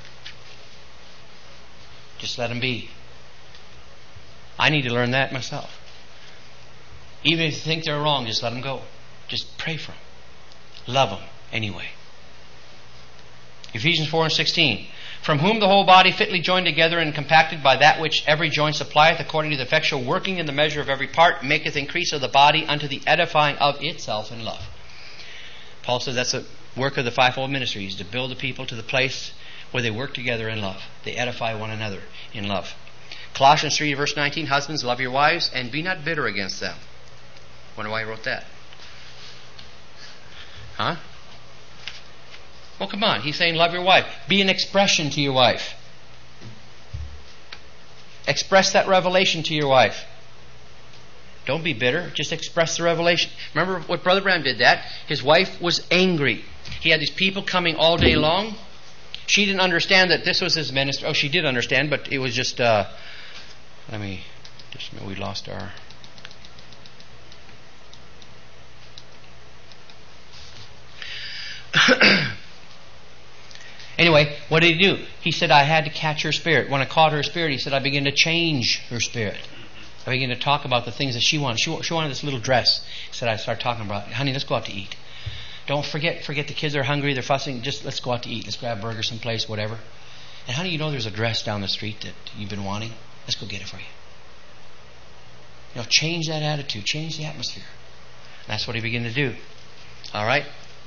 Just let them be. I need to learn that myself. Even if you think they're wrong, just let them go. Just pray for them. Love them anyway. Ephesians four and sixteen. From whom the whole body fitly joined together and compacted by that which every joint supplieth, according to the effectual working in the measure of every part, maketh increase of the body unto the edifying of itself in love. Paul says that's the work of the fivefold ministries, to build the people to the place where they work together in love. They edify one another in love. Colossians three verse nineteen, husbands, love your wives and be not bitter against them. Wonder why he wrote that. Huh? Well, come on. He's saying love your wife. Be an expression to your wife. Express that revelation to your wife. Don't be bitter. Just express the revelation. Remember what Brother Branham did that? His wife was angry. He had these people coming all day long. She didn't understand that this was his ministry. Oh, she did understand, but it was just, uh, let me, just, we lost our... Anyway, what did he do? He said, I had to catch her spirit. When I caught her spirit, he said, I began to change her spirit. I began to talk about the things that she wanted. She, she wanted this little dress. He said, I started talking about, honey, let's go out to eat. Don't forget, forget the kids are hungry, they're fussing. Just let's go out to eat. Let's grab a burger someplace, whatever. And honey, you know there's a dress down the street that you've been wanting? Let's go get it for you. You know, change that attitude. Change the atmosphere. And that's what he began to do. All right?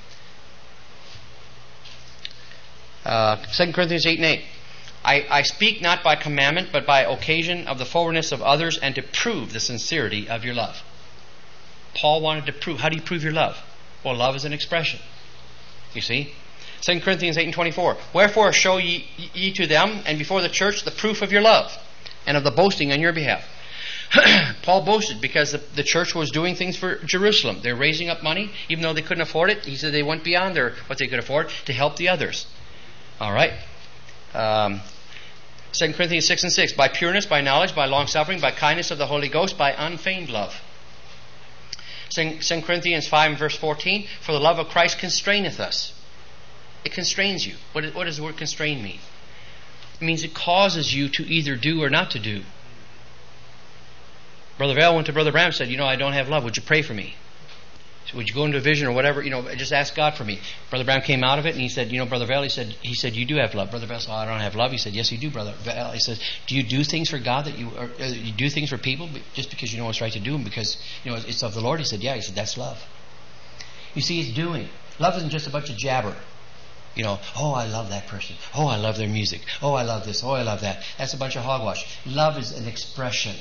Uh, Second Corinthians eight and eight. I, I speak not by commandment, but by occasion of the forwardness of others, and to prove the sincerity of your love. Paul wanted to prove. How do you prove your love? Well, love is an expression. You see? Second Corinthians eight and twenty-four. Wherefore show ye, ye to them, and before the church, the proof of your love, and of the boasting on your behalf. Paul boasted because the, the church was doing things for Jerusalem. They're raising up money, even though they couldn't afford it. He said they went beyond their what they could afford to help the others. All right. Um, Second Corinthians six and six. By pureness, by knowledge, by long suffering, by kindness of the Holy Ghost, by unfeigned love. Second Corinthians five and verse fourteen. For the love of Christ constraineth us. It constrains you. What, is, what does the word constrain mean? It means it causes you to either do or not to do. Brother Vale went to Brother Branham and said, you know, I don't have love. Would you pray for me? So would you go into a vision or whatever? You know, just ask God for me. Brother Branham came out of it and he said, you know, Brother Vale, he said, he said, you do have love. Brother Vale said, oh, I don't have love. He said, yes, you do, Brother Vale. He says, do you do things for God that you, or, uh, you do things for people just because you know it's right to do them because, you know, it's of the Lord? He said, yeah. He said, that's love. You see, it's doing. Love isn't just a bunch of jabber. You know, oh, I love that person. Oh, I love their music. Oh, I love this. Oh, I love that. That's a bunch of hogwash. Love is an expression.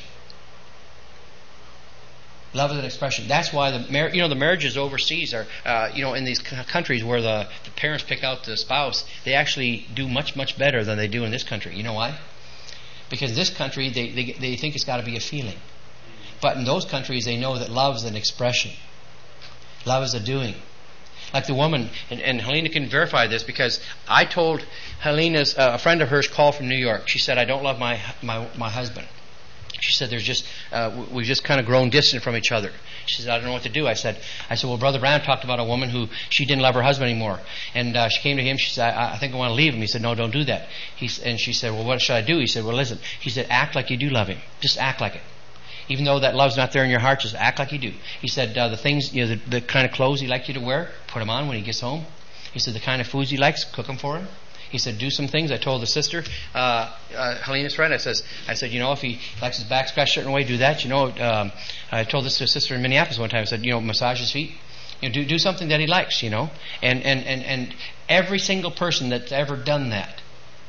Love is an expression. That's why the mar- you know the marriages overseas are uh, you know in these c- countries where the, the parents pick out the spouse, they actually do much much better than they do in this country. You know why? Because in this country they they, they think it's got to be a feeling, but in those countries they know that love is an expression. Love is a doing. Like the woman, and, and Helena can verify this because I told Helena's uh, a friend of hers called from New York. She said, I don't love my my my husband. She said, "There's just uh, we've just kind of grown distant from each other." She said, "I don't know what to do." I said, "I said, well, Brother Branham talked about a woman who she didn't love her husband anymore, and uh, she came to him. She said, I, I think I want to leave him." He said, "No, don't do that." He and she said, "Well, what should I do?" He said, "Well, listen." He said, "Act like you do love him. Just act like it, even though that love's not there in your heart. Just act like you do." He said, uh, "The things, you know, the, the kind of clothes he likes you to wear, put them on when he gets home." He said, "The kind of foods he likes, cook them for him." He said, do some things. I told the sister, uh, uh, Helena's friend, I says, I said, you know, if he likes his back scratched a certain way, do that. You know, um, I told this to a sister in Minneapolis one time. I said, you know, massage his feet. You know, do do something that he likes. You know, and and and and every single person that's ever done that,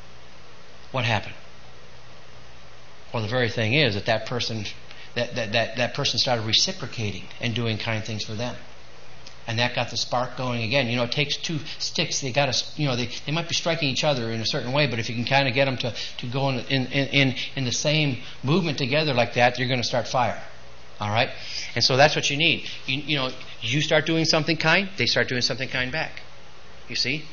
what happened? Well, the very thing is that that person, that that that, that person started reciprocating and doing kind things for them. And that got the spark going again. You know, it takes two sticks. They got to, you know, they, they might be striking each other in a certain way, but if you can kind of get them to, to go in, in in in the same movement together like that, you're going to start fire. All right? And so that's what you need. You, you know, you start doing something kind, they start doing something kind back. You see?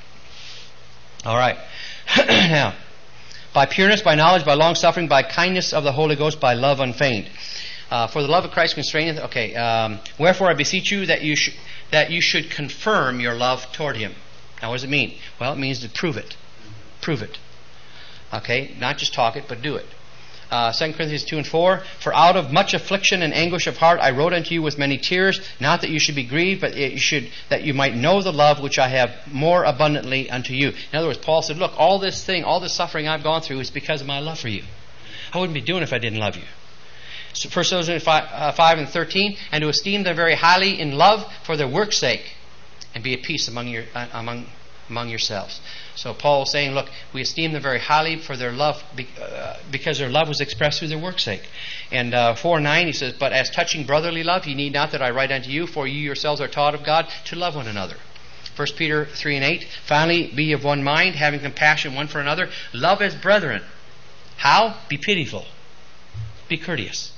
All right. Now, by pureness, by knowledge, by long suffering, by kindness of the Holy Ghost, by love unfeigned. Uh, for the love of Christ constraineth. Okay. Um, Wherefore I beseech you that you should that you should confirm your love toward Him. Now, what does it mean? Well, it means to prove it. Prove it. Okay. Not just talk it, but do it. Uh, Second Corinthians two and four. For out of much affliction and anguish of heart I wrote unto you with many tears, not that you should be grieved, but you should that you might know the love which I have more abundantly unto you. In other words, Paul said, look, all this thing, all this suffering I've gone through is because of my love for you. I wouldn't be doing it if I didn't love you. First Thessalonians five and thirteen, and to esteem them very highly in love for their work's sake, and be at peace among your uh, among among yourselves. So Paul was saying, look, we esteem them very highly for their love, uh, because their love was expressed through their work's sake. And uh, four nine, he says, but as touching brotherly love, ye need not that I write unto you, for you yourselves are taught of God to love one another. First Peter three and eight, finally be of one mind, having compassion one for another, love as brethren. How? Be pitiful. Be courteous.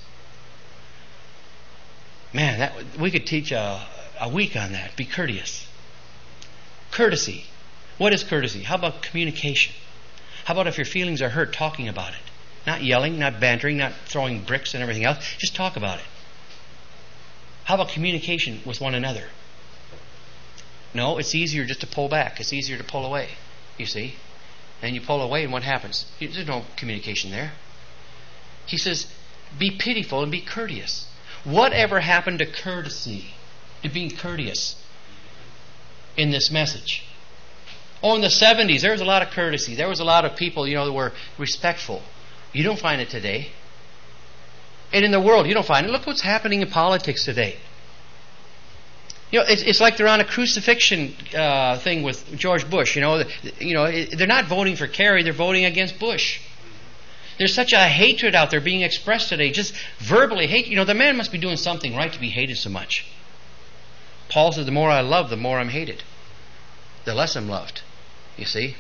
Man, that we could teach a, a week on that. Be courteous. Courtesy. What is courtesy? How about communication? How about if your feelings are hurt, talking about it? Not yelling, not bantering, not throwing bricks and everything else. Just talk about it. How about communication with one another? No, it's easier just to pull back. It's easier to pull away. You see? And you pull away, and what happens? There's no communication there. He says, be pitiful and be courteous. Whatever happened to courtesy, to being courteous in this message? Oh, in the seventies, there was a lot of courtesy. There was a lot of people, you know, that were respectful. You don't find it today. And in the world, you don't find it. Look what's happening in politics today. You know, it's, it's like they're on a crucifixion uh, thing with George Bush. You know, you know, they're not voting for Kerry; they're voting against Bush. There's such a hatred out there being expressed today, just verbally hate. You know, the man must be doing something right to be hated so much. Paul said, "The more I love, the more I'm hated. The less I'm loved." You see.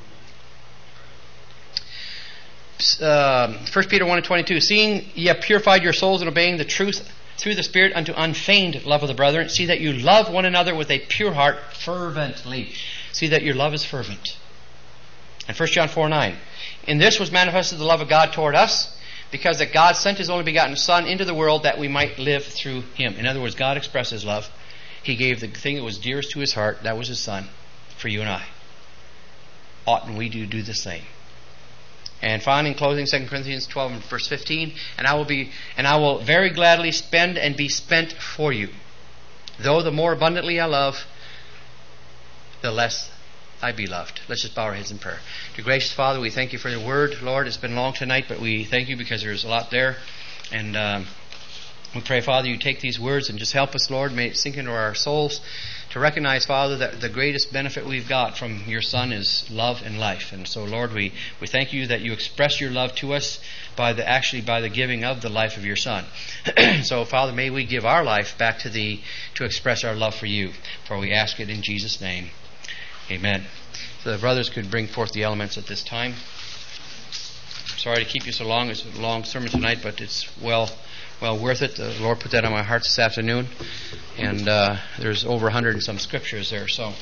Uh, First Peter one and twenty-two, seeing ye have purified your souls in obeying the truth through the Spirit unto unfeigned love of the brethren, see that you love one another with a pure heart fervently. See that your love is fervent. And First John four nine, in this was manifested the love of God toward us, because that God sent His only begotten Son into the world that we might live through Him. In other words, God expressed His love. He gave the thing that was dearest to His heart, that was His Son, for you and I. Oughtn't we do do the same? And finally, in closing, Second Corinthians twelve and verse fifteen, and I will be, and I will very gladly spend and be spent for you. Though the more abundantly I love, the less I be loved. Let's just bow our heads in prayer. Dear gracious Father, we thank you for your word. Lord, it's been long tonight, but we thank you because there's a lot there. And um, we pray, Father, you take these words and just help us, Lord. May it sink into our souls to recognize, Father, that the greatest benefit we've got from your Son is love and life. And so, Lord, we, we thank you that you express your love to us by the actually by the giving of the life of your Son. So, Father, may we give our life back to thee to express our love for you. For we ask it in Jesus' name. Amen. So the brothers could bring forth the elements at this time. Sorry to keep you so long. It's a long sermon tonight, but it's well well worth it. The Lord put that on my heart this afternoon. And uh, there's over a hundred and some scriptures there. So,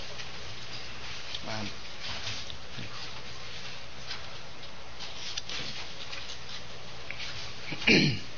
um,